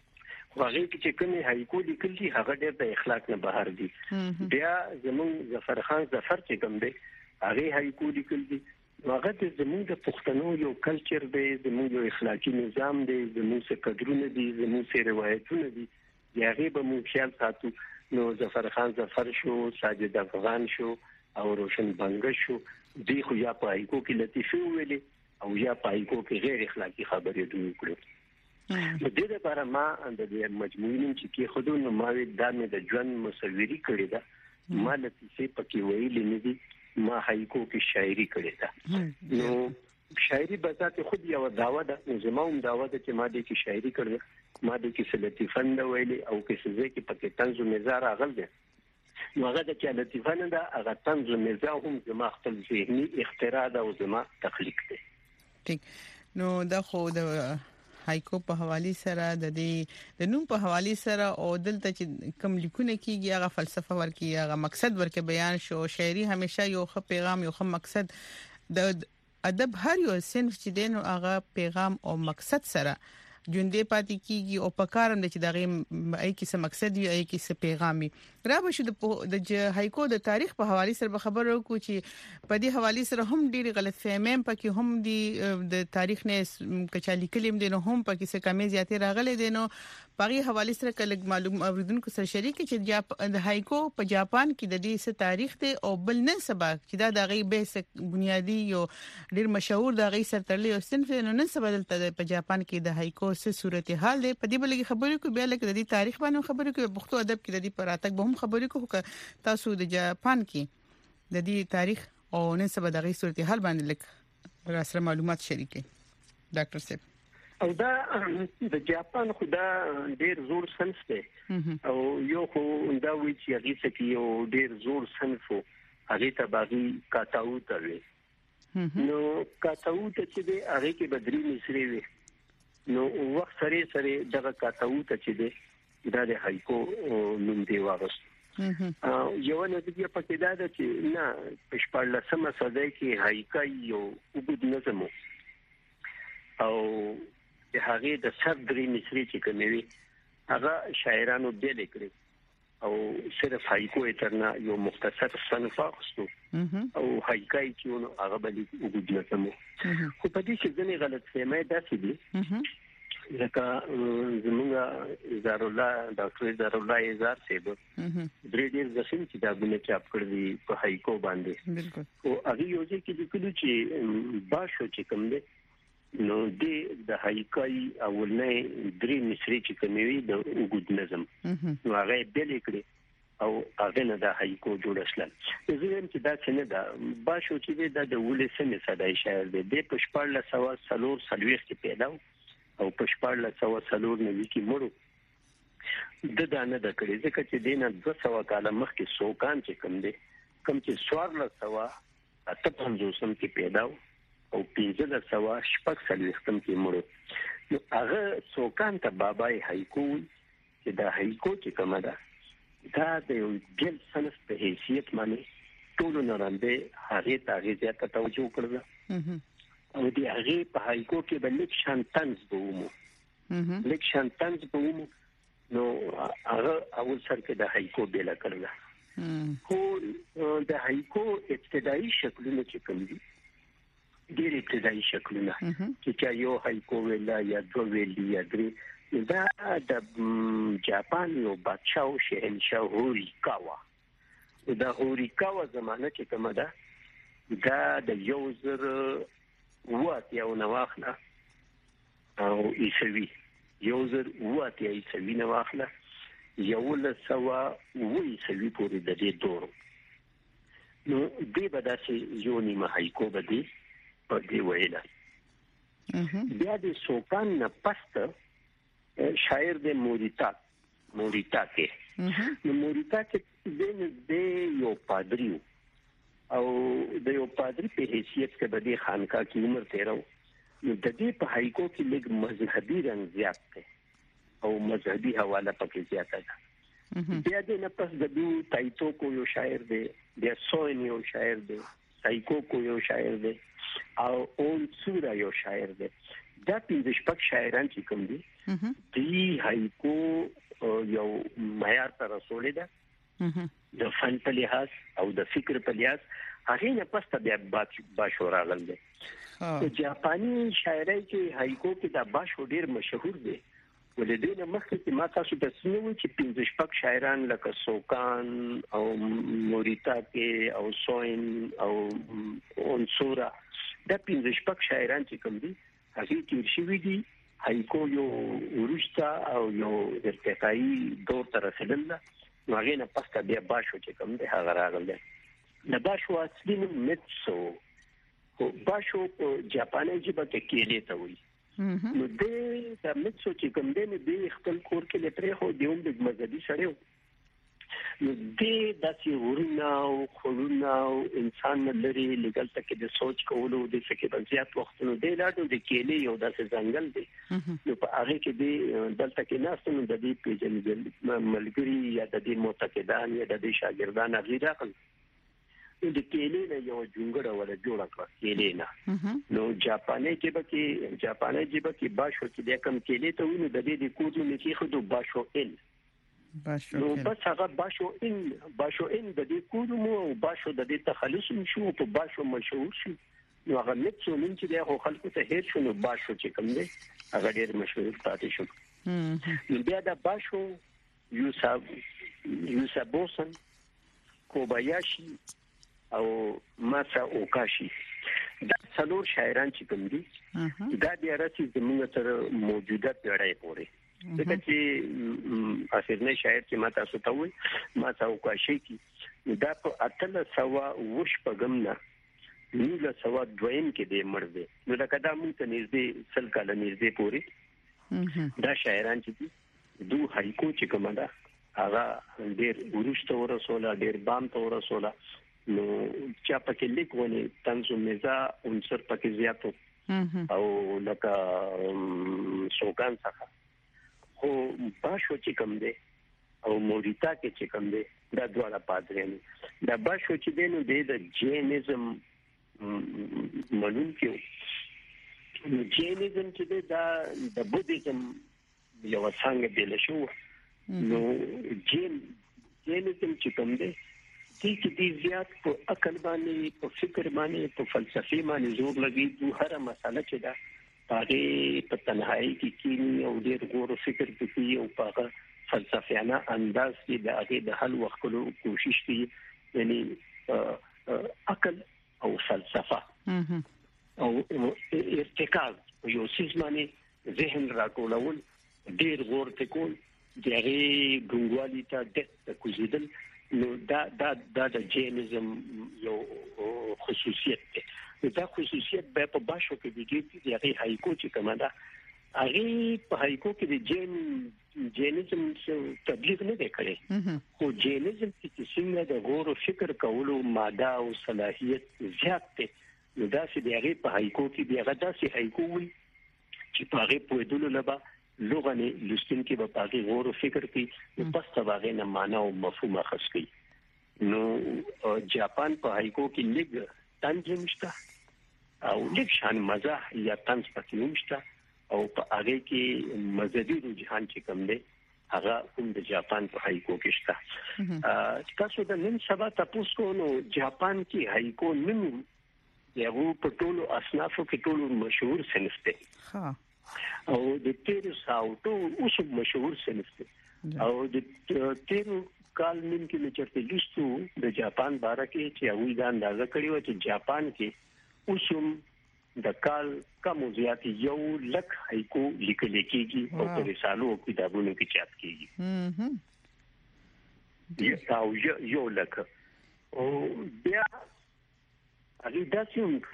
هغه چې کومه هایکو لیکل دي هغه ډېر د اخلاق نه بهر دي. بیا زمون ظفر خان ظفر چې کوم دی هغه هایکو لیکل دي هغه د زمون د پښتنو یو کلچر دی زمون یو اخلاقی نظام دی زمون څخه قدرونه دي زمون څخه روایتونه دي هغه به مو خیال ساتو. نو ظفر خان ظفر شو ساجد افغان شو او روشن بنگش شو دی خو یا په هایکو کې لطیفه ویلې او یا په هایکو کې غیر اخلاقی خبرې دوی کړو. د دې لپاره ما د مجموعین چې کې خودو نو ما د د ژوند مصوری کړی دا ما لطیفه پکې ویلې نه دي ما هایکو کې شاعري کړی دا نو شاعري به ذات خود یو داوا ده نو زموږ داوا ده چې ما د کې شاعري کړل ما د کې لطیفند ویلې او کې څه کې پکې طنز مزاح راغل دي نو هغه د کې لطیفند ده هغه طنز مزاح هم زما خپل ذهني اختراع ده او زما تخلیق ده. ټیک نو دا خو د هایکو په حواله سره د نوم په حواله سره او دلته چې کوم لیکونه کیږي هغه فلسفه ورکی هغه مقصد ورکه بیان شو شاعري همیشه یو ښه پیغام یو ښه مقصد د ادب هر یو صنف چې دین هغه پیغام او مقصد سره ژوندې پاتې کیږي او په کارم د چې دغه ای کیسه مقصد وي ای کیسه پیغام وي. را به شو د هایکو د تاریخ په حواله سره خبرو کو چې په دې حواله سره هم ډېری غلط فهمیم پکې هم د تاریخ نه کچالي کلم دي نو هم پکې څه کمی زیاتې راغلي دي نو په حواله سره کله معلوم اوریدونکو سره شریک چې د هایکو په جاپان کې د دې څه تاریخ دی او بل نه سبا چې دا د غي بیسک بنیادی یو ډېر مشهور د غي سرترلي او صنف نو نن سبا دلته په جاپان کې د هایکو څه صورتحال دی په دې بلګي خبرې کو بیا لکه د دې تاریخ باندې خبرې کو پښتو ادب کې د دې پراتک به هم خبرې کو تاسو د جاپان کې د دې تاریخ او نن سبا د غي صورتحال باندې لکه راسره معلومات شریکي ډاکټر صاحب. او دا د جاپان خو دا ډیر زور صنف دی او یو خو دا وی چې هغه څه یو ډیر زور صنف هغه ته باغی کاتاو ته وي نو کاتاو ته چې دی هغه کې بدري مصری وي نو وخت سره دغه کاتاو ته چې دی دا د هایکو نوم دی واغست یو نتیجه پکې دا ده چې نه په 14مه صدۍ کې هایکای یو وګد نظم او هغه د صدري مصری چې کوموي هغه شاعرانو بیل کړی او صرف هایکو اترنا یو مختصر صنف اخستو او هایکای چې هغه بلی وګد نظم خو په دې کې ځنې غلط فهمي داسې دي لکه زمونږ زار الله ډاکټر زار الله زار صاحب درې ډېر ځکه چې دا بنه چاپ کړی په هایکو باندې او هغه یو ځکه چې چې باشو چې کوم دی نو د هایکای اولنې درې مصری چې کوموي د وګد نظم نو هغه بیل کړی او هغه نه د هایکو جوړ شل زه هم چې دا څنګه دا باشو چې د ولې سمې صدای شاعر دی د پښپړل سوا سلور سلويخ کې پیدا او پښپړل سوا سلور نه وی کې مړو د دانه د کړي ځکه چې دینه 200 کال مخکې سوکان چې کوم دی کوم چې سوار سوا 55 کې پیدا او 1500 شپږ سلويختم کې مړو نو هغه سوکان ته بابای هایکو چې دا هایکو چې کومه ده دا د یو ګل صنف په حیثیت باندې ټول نړۍ هغه ته زیاته توجه کړل او د هغه په هایکو کې د لیک شانتنز بومو لیک شانتنز بومو نو هغه اول سر کې د هایکو بیل کړل خو د هایکو ابتدایي شکلونه چې کوم دي ډېر ابتدایي شکلونه چې یو هایکو ویلا یا دوه ویلي یا درې دا د جاپان یو بادشاہ او شهنشاه هوریکاوا دا هوریکاوا زمانه کې کومه ده دا د یوزر وات یو نواخله او ایسوي یوزر وات یا ایسوي نواخله یو له سوا وې سوي پورې د دې دورو نو دې بداسي یو نیمه هایکو بده په دې ویلا بیا د سوکان نه پسته شاعر د موریتا کې نو موریتا کې د یو پادری او د یو پادری په حیثیت کې د خانقاه کې عمر تیرو نو د دې په هایکو کې لږ مذهبي رنګ زیات دی او مذهبي حواله پکې زیاته ده بیا د نه پس د دې تایتو کو یو شاعر دی د سوین یو شاعر دی سایکو کو یو شاعر دی او اون سورا یو شاعر دی دا پنځه شپږ شاعران چې کوم دي دی هایکو یو معیار ته رسول ده د فن په لحاظ او د فکر په لحاظ هغه نه پس ته بیا باشور راغل دي جاپانی شاعرای چې هایکو کې دا باشو ډیر مشهور دي ولدينا مخکې چې ما تاسو ته سنوي چې پنځه شپږ شاعران لکه سوکان او موریتا کې او سوین او اونسورا دا پنځه شپږ شاعران چې کوم دي هغه تیر شوی دي هایکو یو ورشتا او یو ارتقائي دور ته رسیدل نو هغه نه پسته بیا باشو چې کوم دي هغه راغل دي نه باشو اصلي میتسو باشو جاپاني ژبه کې کېلې ته وایي نو د میتسو چې کوم دی نو د خپل کور کې لپاره خو دیوم د مزدي سره نو د داسې ورنا او خلونا او انسان لري لګل تک د سوچ کولو د څه زیات وختونو دی لاړو د کېلې یو داسې ځنګل دی نو په هغه کې د دلته کې ناسونو د دې پیژندل ملګری یا د دې معتقدان یا د دې شاګردان غیر راغل د کېلې نه یو جونګړه ولا جوړه کړه کېلې نه نو جاپاني جيبه کې باشو چې د کم کېلې ته ونه د دې کوډ نه کې خو د باشو ان نو بس هغه باشو ان د دې کوډ مو باشو د دې تخلص شو په باشو مشهور شو نو هغه میتسو نن چې د خلکو ته هیر شو نو باشو چې کوم دی هغه ډېر مشهور پاتې شو نو بیا د باشو یوسابوسن کوبایاشي او ماسا اوکاشي دا څلور شاعران چې کوم دي دا د راځي زموږ تر موجوده پیړۍ پورې دغه چې اخرنی شاعر چې ما تاسو ته وایي ماسا اوکاشي کې دا په اتل سوا وش پغمنا نیله سوا دویم کې د مرده نو دا کدا مونږ ته نږدې سل کاله نږدې پورې دا شاعران چې دوه هایکو چې کومه ده هغه ډېر ورشته ورسوله ډېر بام ته ورسوله نو چا پکې لیکونه تنظیم مزه عنصر پکې زیاتو او لکه سوکان څخه خو باشو چې کوم دی او موریتا کې چې کوم دی دا دواړه پادریان دا باشو چې دی نو د جینیزم منون کې نو جینیزم چې دی دا د بودیزم یو څنګه دی له شو نو جینیزم چې کوم دی چې زیات په عقل باندې په فکر باندې په فلسفي باندې زور لګي د هر مسله چې دا هغه په تنهایی کې کینی او ډېر غور فکر کوي او په فلسفیانه انداز کې د هغه د حل وکړو کوشش کوي یعنی عقل او فلسفه او ارتکاز یو څه باندې ذهن راکولول ډېر غور وکول دغه ګنګوالي ته د کوزیدل نو دا د جینیزم یو خصوصیت دی دا خصوصیت به په باشو کې د هغه هایکو چې کومه ده هغه په هایکو کې د جینیزم تبلیغ نه وکړي خو جینیزم چې څنګه د غور او فکر کولو ماده او صلاحیت زیات دی نو دا چې د هغه په هایکو کې د هغه داسې هایکو وي چې په هغه په دلو لبا لغني لستون کې په پاکي غور او فکر کې پس تباغه نه معنا او مفهوم اخص کی نو جاپان په هایکو کې لګ تنظیم شته او لږ شان مزاح یا طنز پکې نشته او په هغه کې مذهبي رجحان چې کوم دی هغه هم د جاپان په هایکو کې شته تاسو د نن سبا تاسو کو نو جاپان کې هایکو نن یو په ټولو اصنافو کې ټولو مشهور صنف دی او د تیرو ساوټو اوس مشهور صنف دی او د تیرو کال نن کې چرته لستو د جاپان باره کې چې اوی دا اندازه کړی و چې جاپان کې اوسم د کال کم زیات 1 لک هایکو لیکل کېږي او په رسالو او کتابونو کې چاپ کېږي او یو لک او بیا هغه داسې هم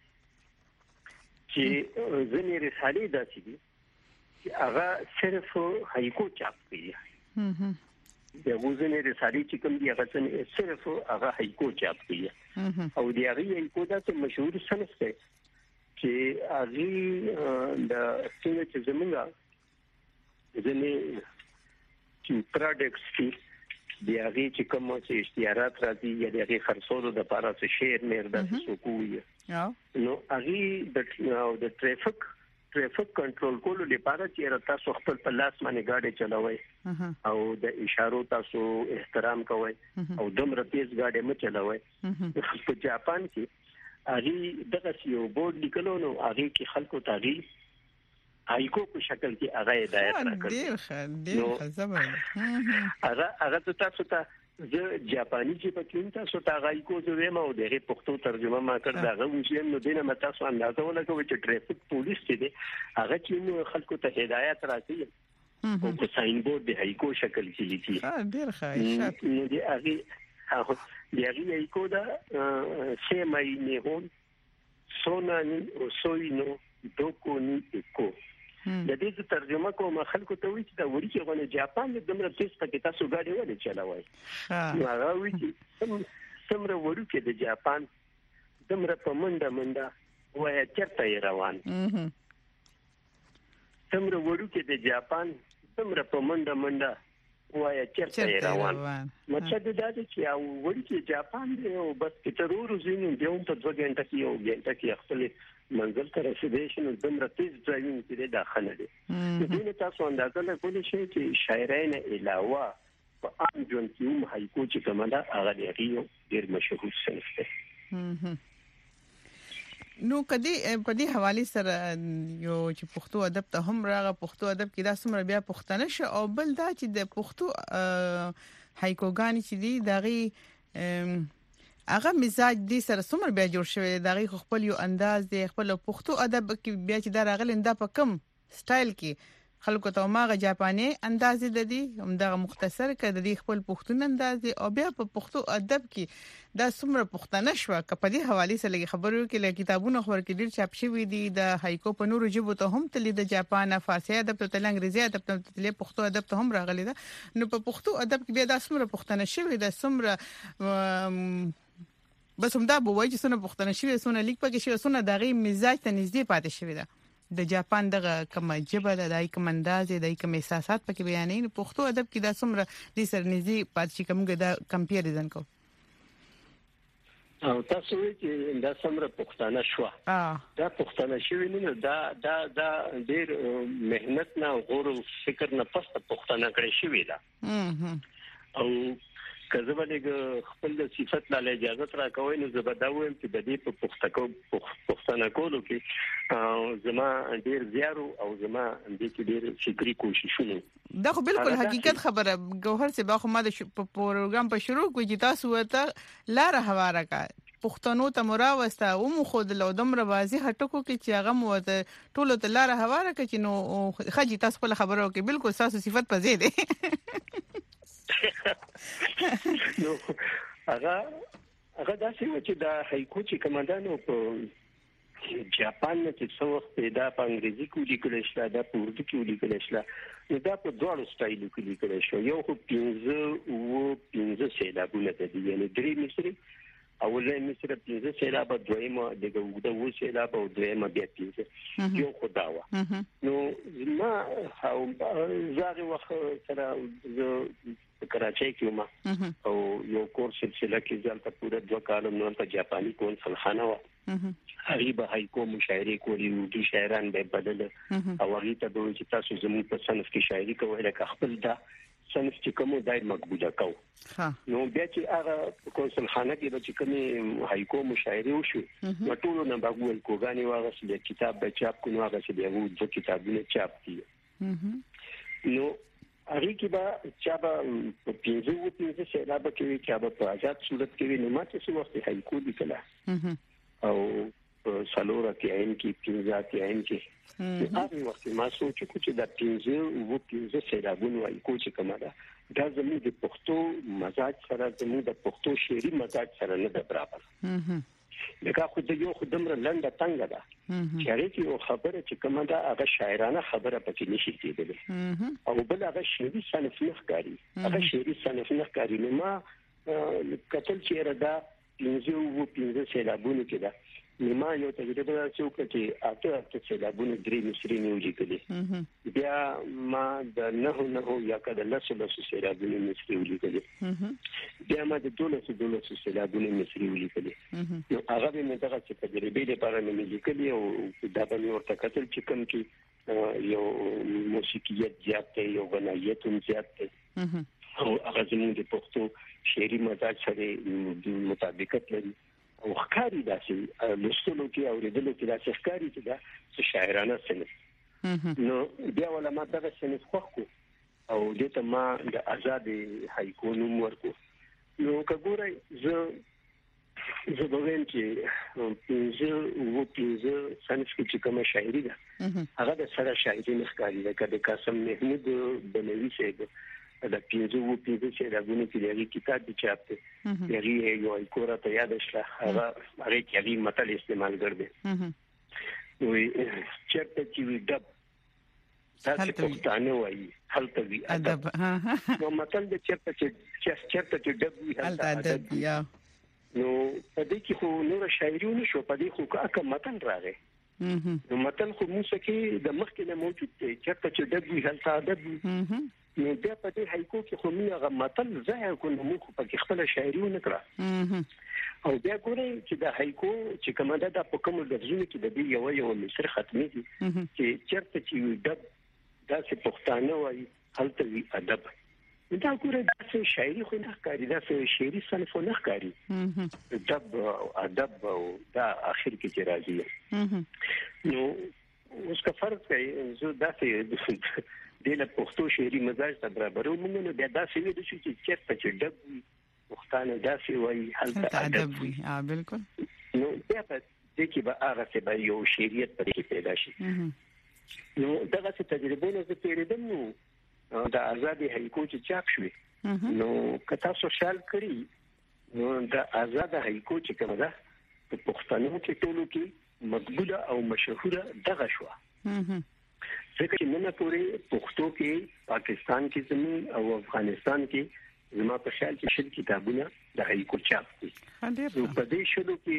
چې ځینې رسالې داسې دي چې هغه صرف هایکو چاپ کوي د غوښنې رسالې چې کوم دی هغه صرف هغه هایکو چاپ کوي او دی هغه هایکو د مشهور صنف دی چې هغه د څنګه چې زمونږه ځینې چې پروډکټس کې دی هغه چې کوم څه اشتهارات راځي یا د هغه خرڅولو د لپاره څه شیر مېر داسې سکوي نو هغه د ټریفیک کنټرول کولو لپاره چې تاسو خپل په لاس باندې گاډي چلوي او د اشارو تاسو احترام کوئ او دومره تیز گاډي مه چلوي په جاپان کې هغه دغه یو بورډ لیکلو نو هغه کې خلکو ته هایکو په شکل کې هغه هدایت راکړي ډیر خزبه هغه تاسو ته زه جاپاني چې په کې تاسو ته هایکو زویم او دغه پښتو ترجمه ما کړ دا غوښیم نو دینه متا تاسو اندازه ولګوي چې ټریفیک پولیس دی هغه چې خلکو ته هدایت راکړي او په ساين بورډ د هایکو شکل کې لیکي ډیر ښه نو دی هغه هایکو دا سیمای نیهون سونانی او سوینو دوکو نی اکو د دې ترجمه کوم خلکو ته وایي چې دا وړي چې غو جاپان د دمر تیز پکې تاسو غاډي ولې چلوي هغه وایي چې څومره وړو کې د جاپان دمر په منډه وای چرته روان څومره وړو کې د جاپان دمر په منډه وای چرته روان مطلب دا دی چې وړي کې جاپان دی او بس ترورو زینو دی په 2 غنټه کې یو غنټه کې خپل منزل ته رسیدل دمر تیز ډرایوینګ کې داخله دي دغه تاسو اندازه له کولی شي چې شاعرین علاوه په عام ژوند کې هم هایکو چې کومه ده هغه ډیر مشهور صنف دی نو کدی په دې حواله سره یو چې پښتو ادب ته هم راغه پښتو ادب کې دا سمره بیا پښتنه شو او بل دا چې د پښتو هایکوګانی چې دی دغه هغه مزاج دې سره سمره بیا جوړ شوی دغه خپل یو انداز دی خپل پښتو ادب کې بیا چې دا راغل انده په کم سټایل کې خلکو ته ماغه جاپاني انداز د دې همدغه مختصر کړه د خپل پښتون انداز او بیا په پښتو ادب کې دا سمره پښتنه شو کپه دې حواله سره خبرو کې له کتابونو خبر کې ډیر چاپ شوی دي د هایکو په نورو ژبو ته هم تللی د جاپان فارسی ادب ته انګریزي ادب ته تللی پښتو ادب ته هم راغلی ده نو په پښتو ادب کې بیا دا سمره پښتنه شوی د سمره بس هم دا بوای چې سونه پښتنه شوی سونه لیک پکې شوی سونه دغه مزاج ته نږدې پاتې شوی ده د جاپان دغه کومه جبه د دای کوم انداز د کوم احساسات پکې بیانې نو پښتو ادب کې دا سمره د سرنيزي پاتې کومګه دا کمپیریزن کو او تاسو چې دا سمره پښتانه شو دا پښتانه شوی نه دا ډیر مهنت نه غور فکر نه پسته پښتانه کړی شوی دا او کله باندې خپل د صفات لاله اجازه را کوي نو زبداوم چې د دې په پښتنه کولو کې زما ډیر زیارو او زما د دې ډیر فکری کوششونه دا خو بالکل حقیقت خبره ګوهر سے باخو ما د پروګرام په شروع کې چې تاسو ورته لار هواره کا پښتنو ته مراوسته او مو خود له دمر بازي هټکو کې چې هغه مو ټولو ته لار هواره کا چې نو خجی تاسو په خبرو کې بالکل تاسو صفات پځې دي نو هغه داسې و چې دا هایکو چې کمانډانو په جاپان کې څو وخت دا په انګریزي کې لیکل شوی دا په اردو کې لیکل شوی دا په دوه سټایلو کې لیکل شوی یو خو 15 سیلابونه دي یعنی درې مصري اولې مصر 15 سیلاب دویمه دغه وګړو سیلاب او دویمه بیا 15 یو خداوا نو ما او زاغه وخت سره کراچۍ کې ما او یو کورس سلسله کې ځلته پوره 2 کال نو په جاپاني کونسل خانه و هغه به هایکو مشاعره کوي د شاعران به بدل او هغه ته دوی چې تاسو زموږ په صنف کې شاعري کوئ لکه خپل دا صنف چې کوم دای مقبوله کو نو بیا چې هغه کونسل خانه کې چې کوم هایکو مشاعره وشو نو ټول نه باغول کوګانی واغه چې کتاب به چاپ کړو هغه چې به وو د کتابونه چاپ کړي نو هغه کې به چا به 15 سیلاب کې چا به په آزاد صورت کې نو ماته څه وخت هایکو لیکله او سالورا کې عین کې 15 کې عین کې هغه وخت ما سوچ چې دا 15 سیلابونه وایي کوچ کومه ده دا زموږ د پښتو مزاج سره زموږ د پښتو شعري مزاج سره نه ده برابر لکه خو د یو خدمره لنډه تنګه ده چې هغه یو خبره چې کومه ده هغه شاعرانه خبره پکې نشي کېدلی او بل هغه شعري صنف نه ښکاري هغه شعري صنف نه ښکاري نو ما کتل چې رادا 15 سیلابونه کې ده نو ما یو تجربه چې اته سیلابونه درې مصري نه ولیکلي بیا ما د نه یا کده لسه سیلابونه مصري ولیکلي بیا ما د 12 سیلابونه مصري ولیکلي نو هغه به دغه تجربه لپاره مې لیکلي او دا به ورته کتل چې کوم کې یو موسیقیت زیات دی یو غنایت هم زیات دی او هغه زموږ د پښتو شعري مزاج سره مطابقت لري او ښکاری داسې لستلو کې او ریدلو کې داسې ښکاری چې دا څه شاعرانه صنف نو بیا ولا ما دغه صنف خوښ او دته ما د آزاد هایکو نوم ورکو نو کګورای زه دویم چې 15 صنف کې کومه شاعري ده هغه د سره شاعري ښکاری ده کله قاسم محمود بنوي شه دا 15 سیلابونه کې لري کتاب د چاپ ته لري یو کورا ته یاد شله هغه کې متل استعمال کړي نو چرته چې دب تاسو پښتانه وایي هلته وی ادب نو متل د چرته چې دب وی هلته ادب یا نو په دې کې خو نور شاعرونه شو په دې خو کا متل راغی نو متل خو موسیقي د مخکې نه موجود دی چرته چې دب وی هلته ادب نو بیا په دې هایکو کې خو موږ متل ځای کو نو موږ په خپل شاعري ونکړه او بیا ګورئ چې د هایکو چې کومه ده په کوم لفظونو کې د دې یو مصر ختمي دي چې چرته چې دب داسې پښتانه وایي هلته وی ادب دا ګورئ داسې شاعري خو نه ښکاري داسې شعري صنف نه ښکاري دب او ادب او دا اخر کې چې راځي نو اوس کا فرق کوي زه داسې د پښتو شعري مزاج ته برابرو موږ نو بیا داسې ویل چې چرته چې دب پښتانه داسې وایي هلته ادب وي بالکل نو بیا په دې کې به هغه څه به یو شعریت پرې پیدا شي نو دغه تجربه نه تیرېدم نو د آزادي هایکو چې چاپ شوې نو کتا سوشال کړی نو د آزاد هایکو چې کومه ده په پښتنو کې ټولو کې مقبوله او مشهوره دغه شو ځکه چې نن پورې پښتو کې پاکستان کې زموږ او افغانستان کې زما په خیال کې شل کتابونه د هایکو چاپ دي په دې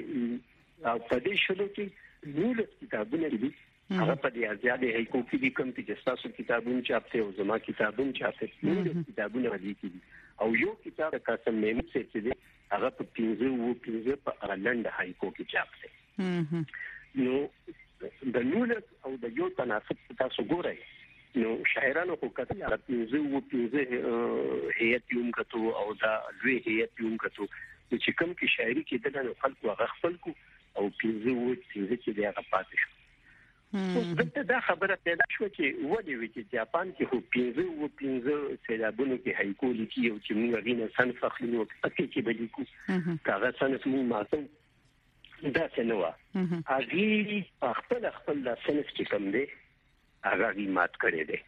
شلو کې نور کتابونه دي هغه په دې آزاد هایکو کې دي کوم چې تاسو کتابونه چاپ ته او زما کتابونه چاپ ته نور کتابونه دي او یو کتاب قاسم محمود چې دي هغه په 15 په لنډ هایکو کې چاپ دي نو د نول او د یو تناسب تاسو ګورئ نو شاعرانو کو کتل هغه 15 هيئت یوم کتو او دا لوی هيئت یوم کتو چې کوم کې شاعري کې د خلکو هغه خپلکو او 15 چې دی هغه پاتې شو دلته دا خبره پیدا شو چې ولې وی چې جاپان کې هو 15 سیلابونه کې هایکو لیکي او چې موږ غوښنه صنف اخلو پکې کې به لیکو کاغه صنف مو ماتو دا څنګه هغه خپل د صنف چې کوم دی هغه یې مات کړی دی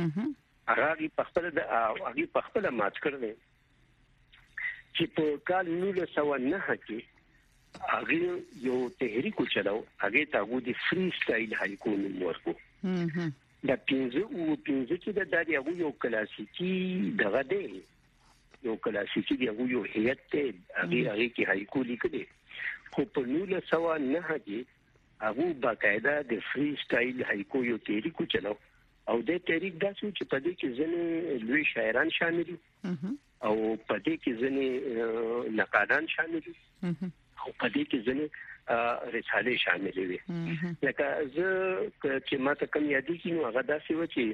هغه په خپل مات کړی چې په کال 1909 کې هغه یو تحریک چلاو هغه ته غوډي فری سټایل هایکو نوم ورکو دا 15 چې د یو کلاسیکی دغه دی یو کلاسیکي دی یو هیئت ته هغه کې هایکو لیکلي خو په 1909 کې هغه باقاعده د فری سټایل هایکو یو تحریک چلاو او د تحریک داسې چې په دې کې ځنې لوی شاعران شامل دي او په دې کې ځنې نقادان شامل دي او په دې کې ځنې رسالې شامل دي لکه زه چې ماته کوم یادې کینو هغه داسې و چې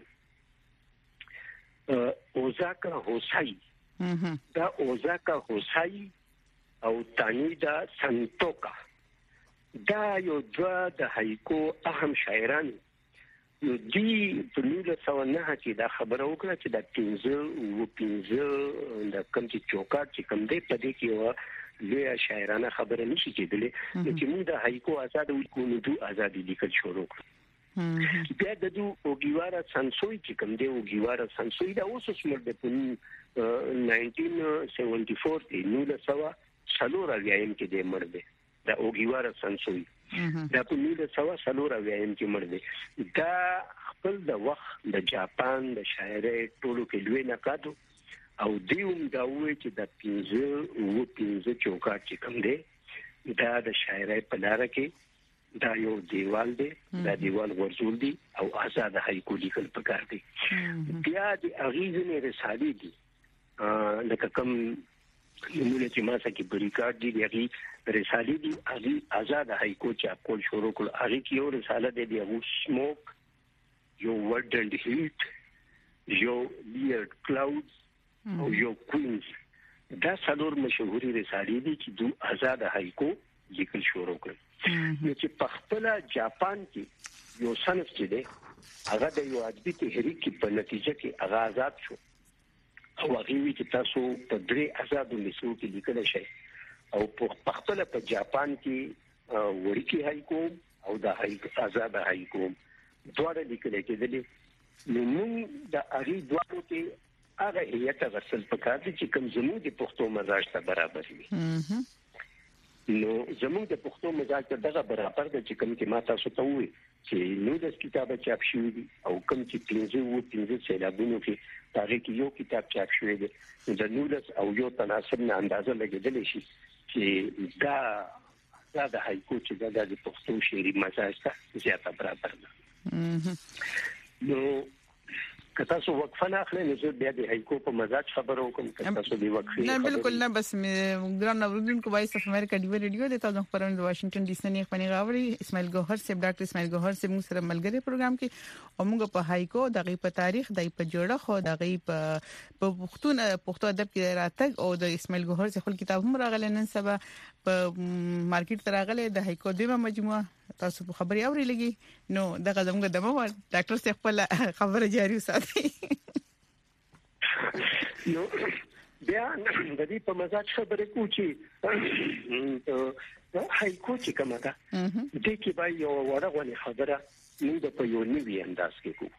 اوزاکا هوسای دا اوزاکا هوسای او تانیدا سنتوکا دا یو دوه د هایکو اهم شاعران نو دی په 1909 کې دا خبره وکړه چې دا 15 د کوم چې چوکاټ چې کوم دی په دې کې و لوی شاعرانه خبره نشي کېدلې چې موږ د هایکو آزاد وکړو نو ازادي لیکل شروع کړو بیا د اوګیوارا سانسوی چې کوم دی اوګیوارا سانسوی دا اوس څومره د 1974 دی نو له سوا سلورا ویایم کې د مړ دی دا اوګیوارا سانسوی دا په 1974 ویایم کې مړ دی دا خپل د وخت د جاپان د شاعرۍ ټولو کې لوی نقادو او دیوم دا وایي چې د 15 چوکاټ چې کوم دی دا د شاعرۍ په لار کې دا یو دیوال دی دا دیوال ورزول دی او آزاد هایکو لیکل پکار دی بیا د اغیزنې رسالې دي لکه کوم یمونه چې ما سره کې بریکارډ دی هغه رسالې دي هغه آزاد هایکو چې خپل شروع کړ هغه کې یو رساله دی هغه سموک یو ورډ اند هیټ یو لیئرډ کلاودز او یو کوینز دا څلور مشهوري رسالې دي چې د آزاد هایکو لیکل شروع کړ نو چې په خپل جاپان کې یو صنف چې دی هغه د یو ادبي تحریک په نتیجه کې هغه آزاد شو او هغه وی چې تاسو په درې آزادو لیکلو کې لیکل شي او په خپل په جاپان کې ورکی هایکو او د آزاد هایکو دواړه لیکل کېدلې نو موږ د هغه دواړو کې هغه هیئت غسل پکار دي چې کوم زموږ د پښتو مزاج ته برابر وي نو زموږ د پښتو مزاج ته دغه برابر د چې کوم کې ما تاسو ته وې چې نو د کتابه چاپ شوی دي او کوم چې 15 سیلابونو کې تاریخ یو کتاب چاپ شوی دی د نولس او یو تناسب نه اندازه لګیدل شي چې دا د هایکو چې د پښتو شعري مزاج ته زیاته برابر ده نو کته سو وقفه نه اخلي نو بیا د هایکو په مزاج خبرو کوم کته سو دی وقفه نه بالکل نه بس ګران اوریدونکو وایس اف امریکا دی ریډیو د تاسو خبرونه د واشنگټن ډي سي نه خبري غاوري اسماعیل ګوهر صاحب ډاکټر اسماعیل ګوهر صاحب موږ سره ملګری پروګرام کې او موږ په هایکو دغه په تاریخ دای په جوړه خو دغه په پښتو ادب کې راتګ او د اسماعیل ګوهر خپل کتاب هم راغلی نن سبا په مارکیټ ته راغلی د هایکو دیمه مجموعه تاسو په خبري اوري لګي نو دغه زموږ دمو ډاکټر صاحب خپل خبره جاری وساتي نو بیا د دې په مزاج خبره کو چې هایکو چې کومه ده د کې به یو ورغونی خبره موږ په یو نوی انداز کې کوو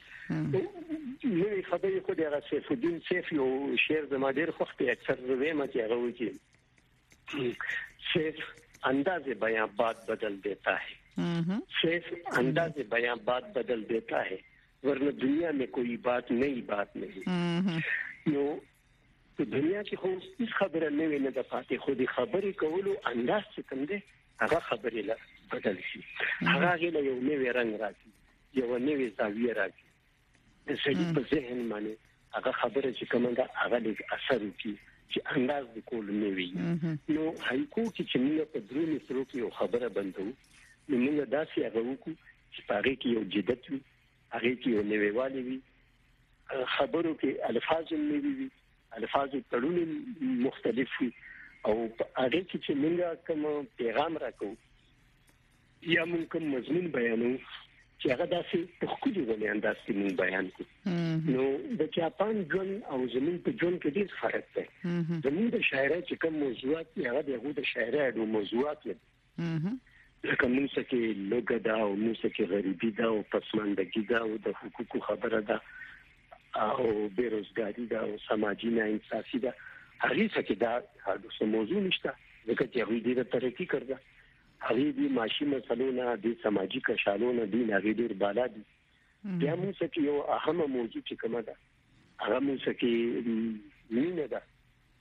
نوې خبرې خو د سیف الدین سیف یو شعر د مادر خو په اکثر زویمه چې هغه وایي چې سیف انداز بیان بات بدل دیتا ہے صرف انداز بیان بات بدل دیتا ہے ورنہ دنیا میں کوئی بات نئی بات نہیں نو دنیا کې خو هیڅ خبره نه وي نه د پاتې خو د خبرې کولو انداز څه کوم دی هغه خبرې لا بدل شي هغه له یو نوې رنگ راځي یو نوې زاویه راځي د سړي په ذهن باندې هغه خبره چې کومه ده هغه د اثر کوي چې انداز د کول نه وي نو هایکو چې موږ په درو مصرو کې یو خبره بندو نو موږ داسې هغه وکړو چې هغه کې یو جدت وي هغه کې یو نوېوالی وي خبرو کې الفاظ نوي وي الفاظ تړون مختلف وي او هغه کې چې موږ کوم پیغام راکو یا موږ کوم مضمون بیانو چې هغه داسې په خولي ولې انداز کې موږ بیان کوو نو د جاپان ژوند او زموږ په ژوند کې ډېر فرق دی زموږ د شاعرۍ چې کوم موضوعات دي هغه دغه د شاعرۍ د موضوعات دي لکه موږ کې لوګه دا او موږ کې غریبي دا او پسماندګي دا او د حقوقو خبره ده او بیروزګاری دا او سماجی نه انصافي ده هغه څه دا هغه موضوع نشته ځکه چې هغه دې ترقی کړه هغه دې معاشي مسلونه دې سماجی کشالونه دې هغه ډېر بالا دي بیا موږ کې یو اهم موضوع چې کومه ده هغه موږ کې مینه ده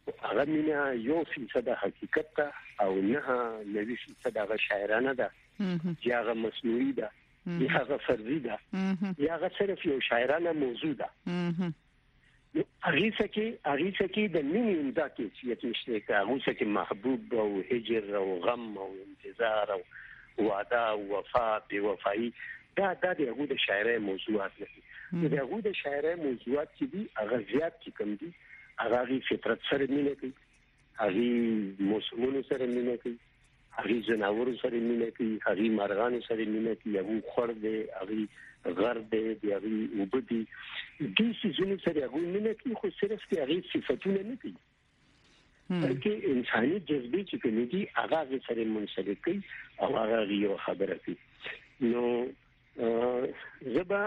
هغه مینا 1% حقیقت ته او نه 90% هغه شاعرانه ده یا هغه مصنوعي ده یا هغه فرضي ده یا هغه صرف یو شاعرانه موضوع ده هغه څخه د مینې امدا کې چې نشته کا هغه څخه محبوب او هجر او غم او انتظار او وعده او وفا بے وفایی دا د هغه د شاعرۍ موضوعات دي د هغه د شاعرۍ موضوعات چې دي هغه زیات چې کوم دي هغه فطرت سره مینه کوي هغه موسمونو سره مینه کوي هغه جناور سره مینه کوي هغه مرغان سره مینه کوي هغه خور دی هغه غر دی هغه وبدي د سيزونو سره هغه مینه کوي خو صرف هغه صفاتونه نه کوي بلکې انساني جذبه چې کوي دي هغه سره منسلک کوي او هغه یو خبره کوي نو زبا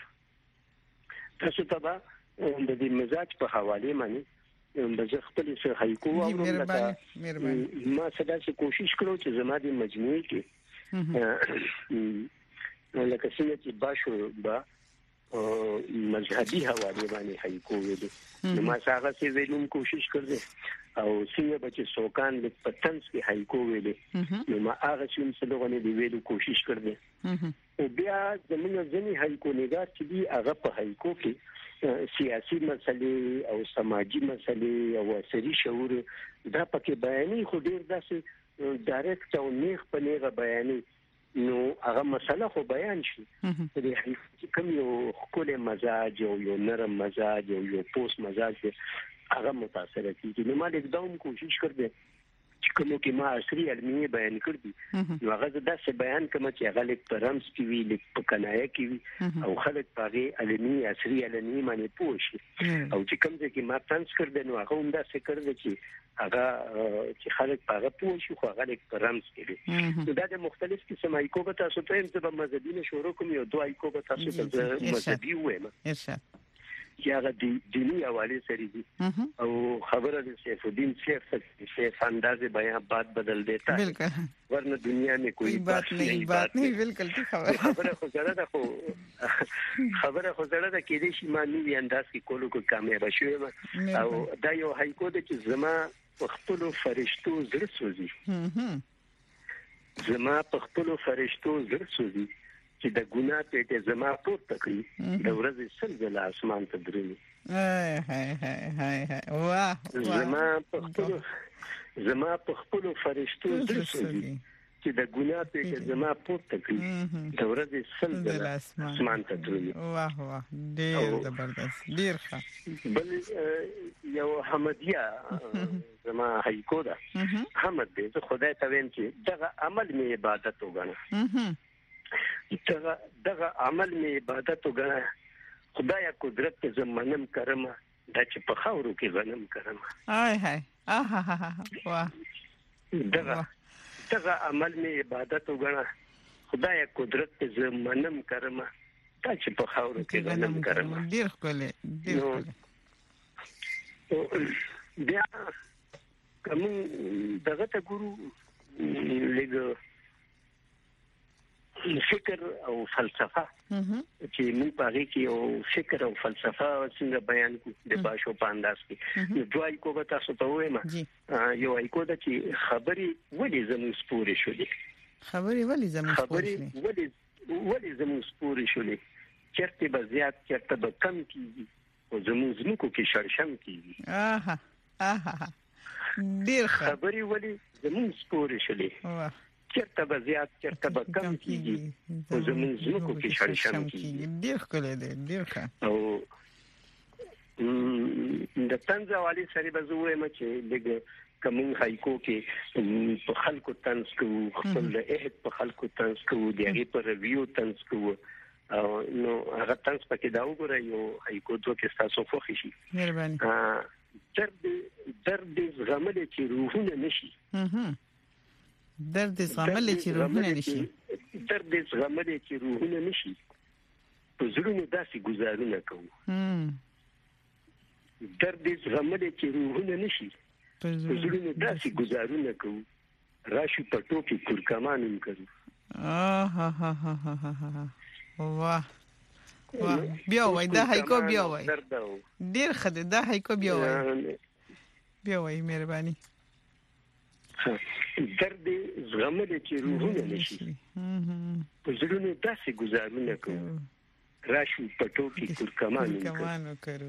تاسو ته د دې مزاج په حواله باندې د خپل څه هایکو او مهرباني ما صدا چې کوشش کړو چې زما د مجموعي کې لکه څنګه چې باشو با مذهبي حواله باندې هایکو ویلي نو ما څنګه چې ویلم کوشش کړم او څنګه چې سوکان د پتنس کې هایکو ویلي نو ما هغه چې څنګه دی ویلو کوشش کړم او بیا زموږ ځینې هایکو نګار چې دی هغه په هایکو کې سیاسي مسلې او سماجی مسلې او عصري شعور دا پکې بیانې خو ډیر داسې ډایرکټ او نیغ په نیغه بیانې نو هغه مسله خو بیان شي د دې کوم یو خپل مزاج او یو نرم مزاج او یو پوس مزاج هغه متاثر کیږي نو ما لیکداوم کوشش کړم چې کوم کې ما عصري علمي بیان کړی نو هغه دا څه بیان کوم چې هغه لیک پرمس کې وی لیک په کنایه کې وی او خلک پاره علمي عصري علمي باندې پوښي او چې کوم چې ما تنس کړل نو هغه هم دا څه کړل چې هغه چې خلک پاره پوښي خو هغه لیک پرمس کې نو دا د مختلف قسم ایکو به تاسو ته هم د مذهبي شروع کوم یو دوه ایکو به تاسو ته مذهبي وایم یا د دینی حواله سره دي او خبره د سیف الدین شیخ انداز بیان بات بدل دیتا ہے ورنہ دنیا میں کوئی بات نہیں بالکل ٹھیک خبره خو زړه ده کې دې شي معنی انداز کې کولو کو کامیاب شوی او دا یو هایکو د چې زما په خپل فرشتو زړه سوزي زما په خپل فرشتو زړه سوزي چې د ګناه ته زما پورته کړی د ورځې سلګل اسمان ته درنی واه زما په خپل فرشتو درسوي چې د ګناه ته زما پورته کړی د ورځې سلګل اسمان ته درنی واه ډیر زبردست ډیر ښه بل یو حمدیه زما هایکو ده حمد دې خدای ته وین چې دغه عمل می عبادت وګڼه دغه عمل می عبادت وګڼه خدایا قدرت ته زمنم کرم دا چې په خاورو کې غنم کرم هاي هاي واه دغه عمل می عبادت وګڼه خدایا قدرت ته زمنم کرم دا چې په خاورو کې غنم کرم ډیر ښکلی بیا کوم دغه ته ګورو لګ فکر او فلسفه چې موږ په هغه کې یو فکر او فلسفه څنګه بیان کوو د باشو په انداز کې نو دوی کو به تاسو ته وایم یو ایکو د چې خبري ولې زموږ سپورې شولې خبري ولې زموږ سپورې شولې چرته به زیات چرته به کم کیږي او زموږ کې شړشم کیږي ډیر خبري ولې زموږ سپورې شولې چرته به زیات چرته به کم کیږي او زموږ کې شړشم کیږي ډیر ښکلی دی ډیر ښه او د طنز حواله سره به زه وایم چې لږ کوم هایکو کې په خلکو طنز کوو خپل د احد په خلکو طنز کوو د هغه په ریویو طنز کوو او نو هغه طنز پکې دا وګورئ یو هایکو دوه کې تاسو خوښ شي مهرباني درد زغمل چې روحونه نشي درد زغمل چې روحونه نشي په زړونو داسې گزارونه کوو درد زغمل چې روحونه نشي په زړونو داسې گزارونه کوو راشي په ټوپی کورکمانم کوو واه بیا وای دا هایکو بیا وای ډیر خدای دا هایکو بیا وای بیا وای مهرباني درد زغمل چې روحونه نشي په زړونو داسې گزارونه کوي راشي پټو کې کورکمانو کړو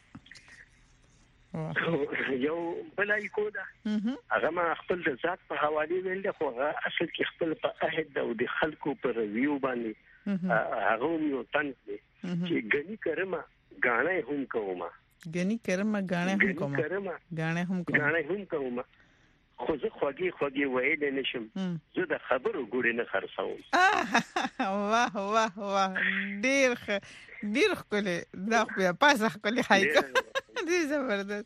یو بلای کو دا هغه ما خپل د ذات په حواله ویل خو هغه اصل کې خپل په عهد او د خلکو پر ریویو باندې هغه یو تن چې غني کرما غاڼه هم کوما غني کرما غاڼه هم کوما خو زه خوږی وایې نشم زه د خبرو ګوډې نه خرڅوم واه واه واه ډیر کله دا په پاسه کله هایکا دې زبردست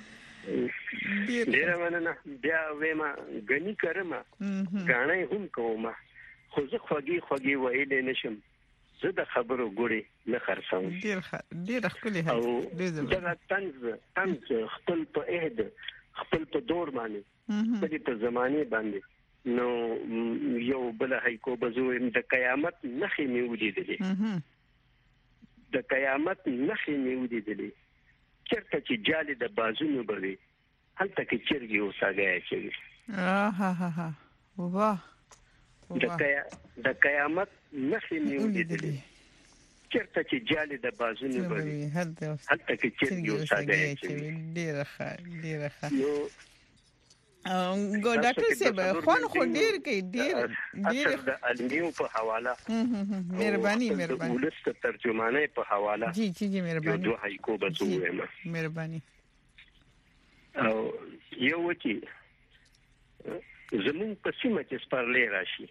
ډیر مننه بیا وېما غني کرما غاڼه هم کوما خو زه خوږی وایې نشم زه د خبرو ګوډې نه خرڅوم ډیر کله هایکا دا طنز خپل په عهد خپل په دور باندې په زمانه باندې نو یو بل هایکو بزو د قیامت نخې میودې دي د قیامت نخې میودې دي چرته چې جالي د بازونو بوي هلته کې چرګي اوساګي چي واه د قیامت نخې میودې دي چرته چې جالي د بازونو بوي هلته کې چرګي اوساګي چي ډیر ښه ډاکټر صاحب خوان خو ډیر کې ډیر د علمیو په حواله مهرباني ولست ترجمانه په حواله جی مهرباني دوه هایکو بزو ما مهرباني او یو وتی زمون په سیمه کې سپارلې راشي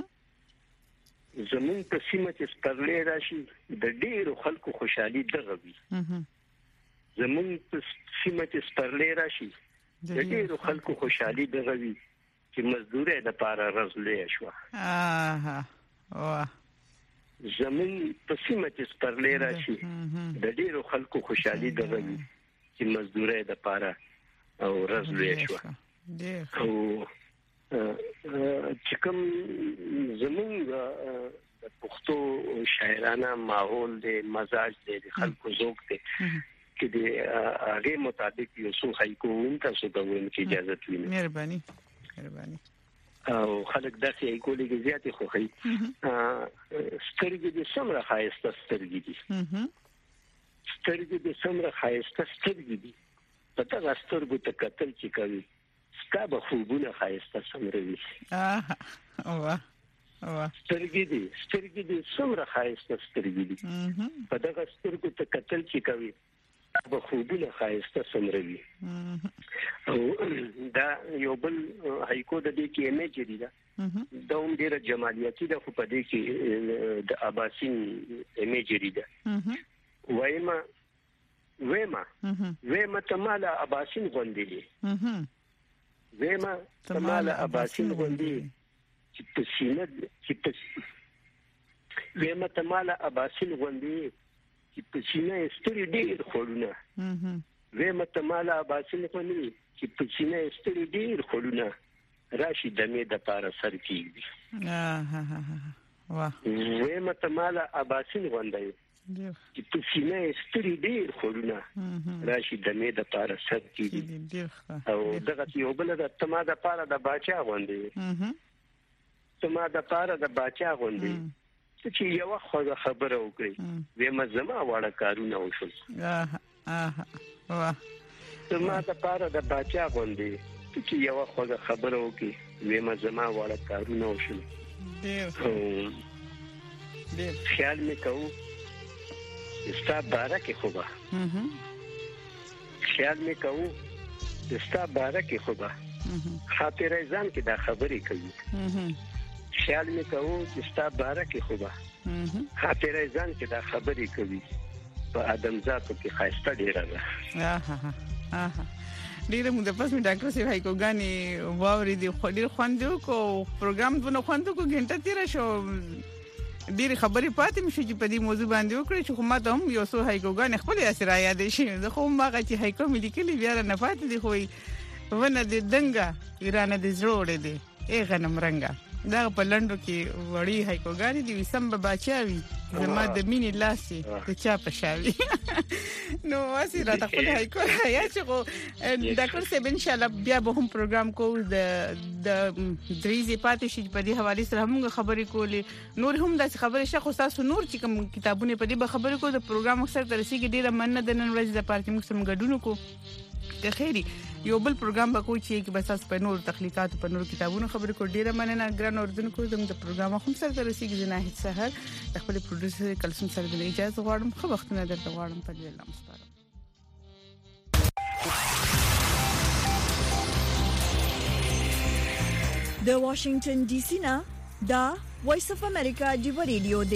زمون په سیمه کې سپارلې راشي د ډیرو خلکو خوشحالي دغه وي زمون په سیمه کې سپارلې راشي د ډیرو خلکو خوشحالي دغه وي چې مزدوري د پاره رزلې شو زمون په سیمه کې سپارلې راشي د ډیرو خلکو خوشحالي دغه وي چې مزدوري د پاره او رزلې شو او چې کوم زمون د پښتو شاعرانه ماحول د مزاج د خلکو ذوق دی چې د هغه مطابق یو څو هایکو تاسو ته ویم چې اجازه وینم مهرباني او خلک داسې هایکو لږ زیاتې خوښي سترګې د سمره خایسته سترګې دي سترګې د سمره خایسته سترګې دي په تا سترګو ته کتل چې کوي ستا به خوبونه خایسته سمره وي سترګې دي سمره خایسته سترګې دي په دغه سترګو ته کتل چې کوي به خوبونه خایسته سمروي او دا یو بل هایکو د دې کې ایمیجری ده دا هم ډیره جمالیاتي ده خو په دې کې د اباسین ایمیجری ده وېما تماله اباسین غوندې وېما تماله اباسین غوندې چې په سینه وېما تماله اباسین غوندې چې په سینه ستوري ډېر خورونه وېما تماله اباسین غوندې چې په سینه ستوري ډېر خورونه راشي د مې د پاره سر کېږي وېما تماله اباسین غوندې چې په سینه ستوري ډېر خورونه راشي د مې د پاره سر کېږي او دغه یو بل د تما د پاره د باچا غوندې تما د پاره د باچا غوندې چې یو خبره وکړي وېما زما واړه کارونه وشول تما د پاره د باچا غوندې چې یو خبره وکړي وېما زما واړه کارونه وشول ډېر خیال مې کوو ستا باره کې خوبه خیال مې کوو ستا باره کې خوبه خاطر ځان کې دا خبرې کوي خیال مې کوو چې ستا باره کې خوبه خاطر ځان کې دا خبرې کوي په ادم ذاتو کې خاصه ډیره ده ډیره موږ د پس می ډاکټر سی هایکو غاني واوري دی خو ډیر خواندو کو پروګرام ونه خواندو کو غنټه تیر شو ډیر خبرې پاتې مشي چې په دې موضوع باندې وکړي چې خو ما ته هم یو څو هایکو غاني خپل اثر یاد شي زه خو ما چې هایکو مې لیکلي بیا نه پاتې دي خو ونه د دنګا ایران د زړه دی غنم رنګا دا په لندو کې وړي هایکو غاني دی وسم به بچاوي زما د مینې لاسي ته چا پښاوي نو واسي را خپل هاي کو یا چې ډاکټر صاحب ان شاء الله بیا به هم پروګرام کو د دریزي پاتې شي په دې حواله سره موږ خبرې کولې نور هم د خبرې شخص تاسو نور چې کوم کتابونه په دې خبرې کو د پروګرام سره ترسيږي ډیره مننه د نن ورځې د پارتي موږ سره ګډون کو که خیری یو بل پروګرام به کوی چې بس اس په نور تخلیقات په نور کتابونو خبرې کو ډیره مننه ګران اوردونکو د پروګرام هم سره ترسيږي جناحید سحر د خپل پروډوسر کلسم سره د اجازه غواړم خو وخت نه درته غواړم په دې الله مستعان د واشنگټن ډي سي نه دا وایس اف امریکا دی ریډیو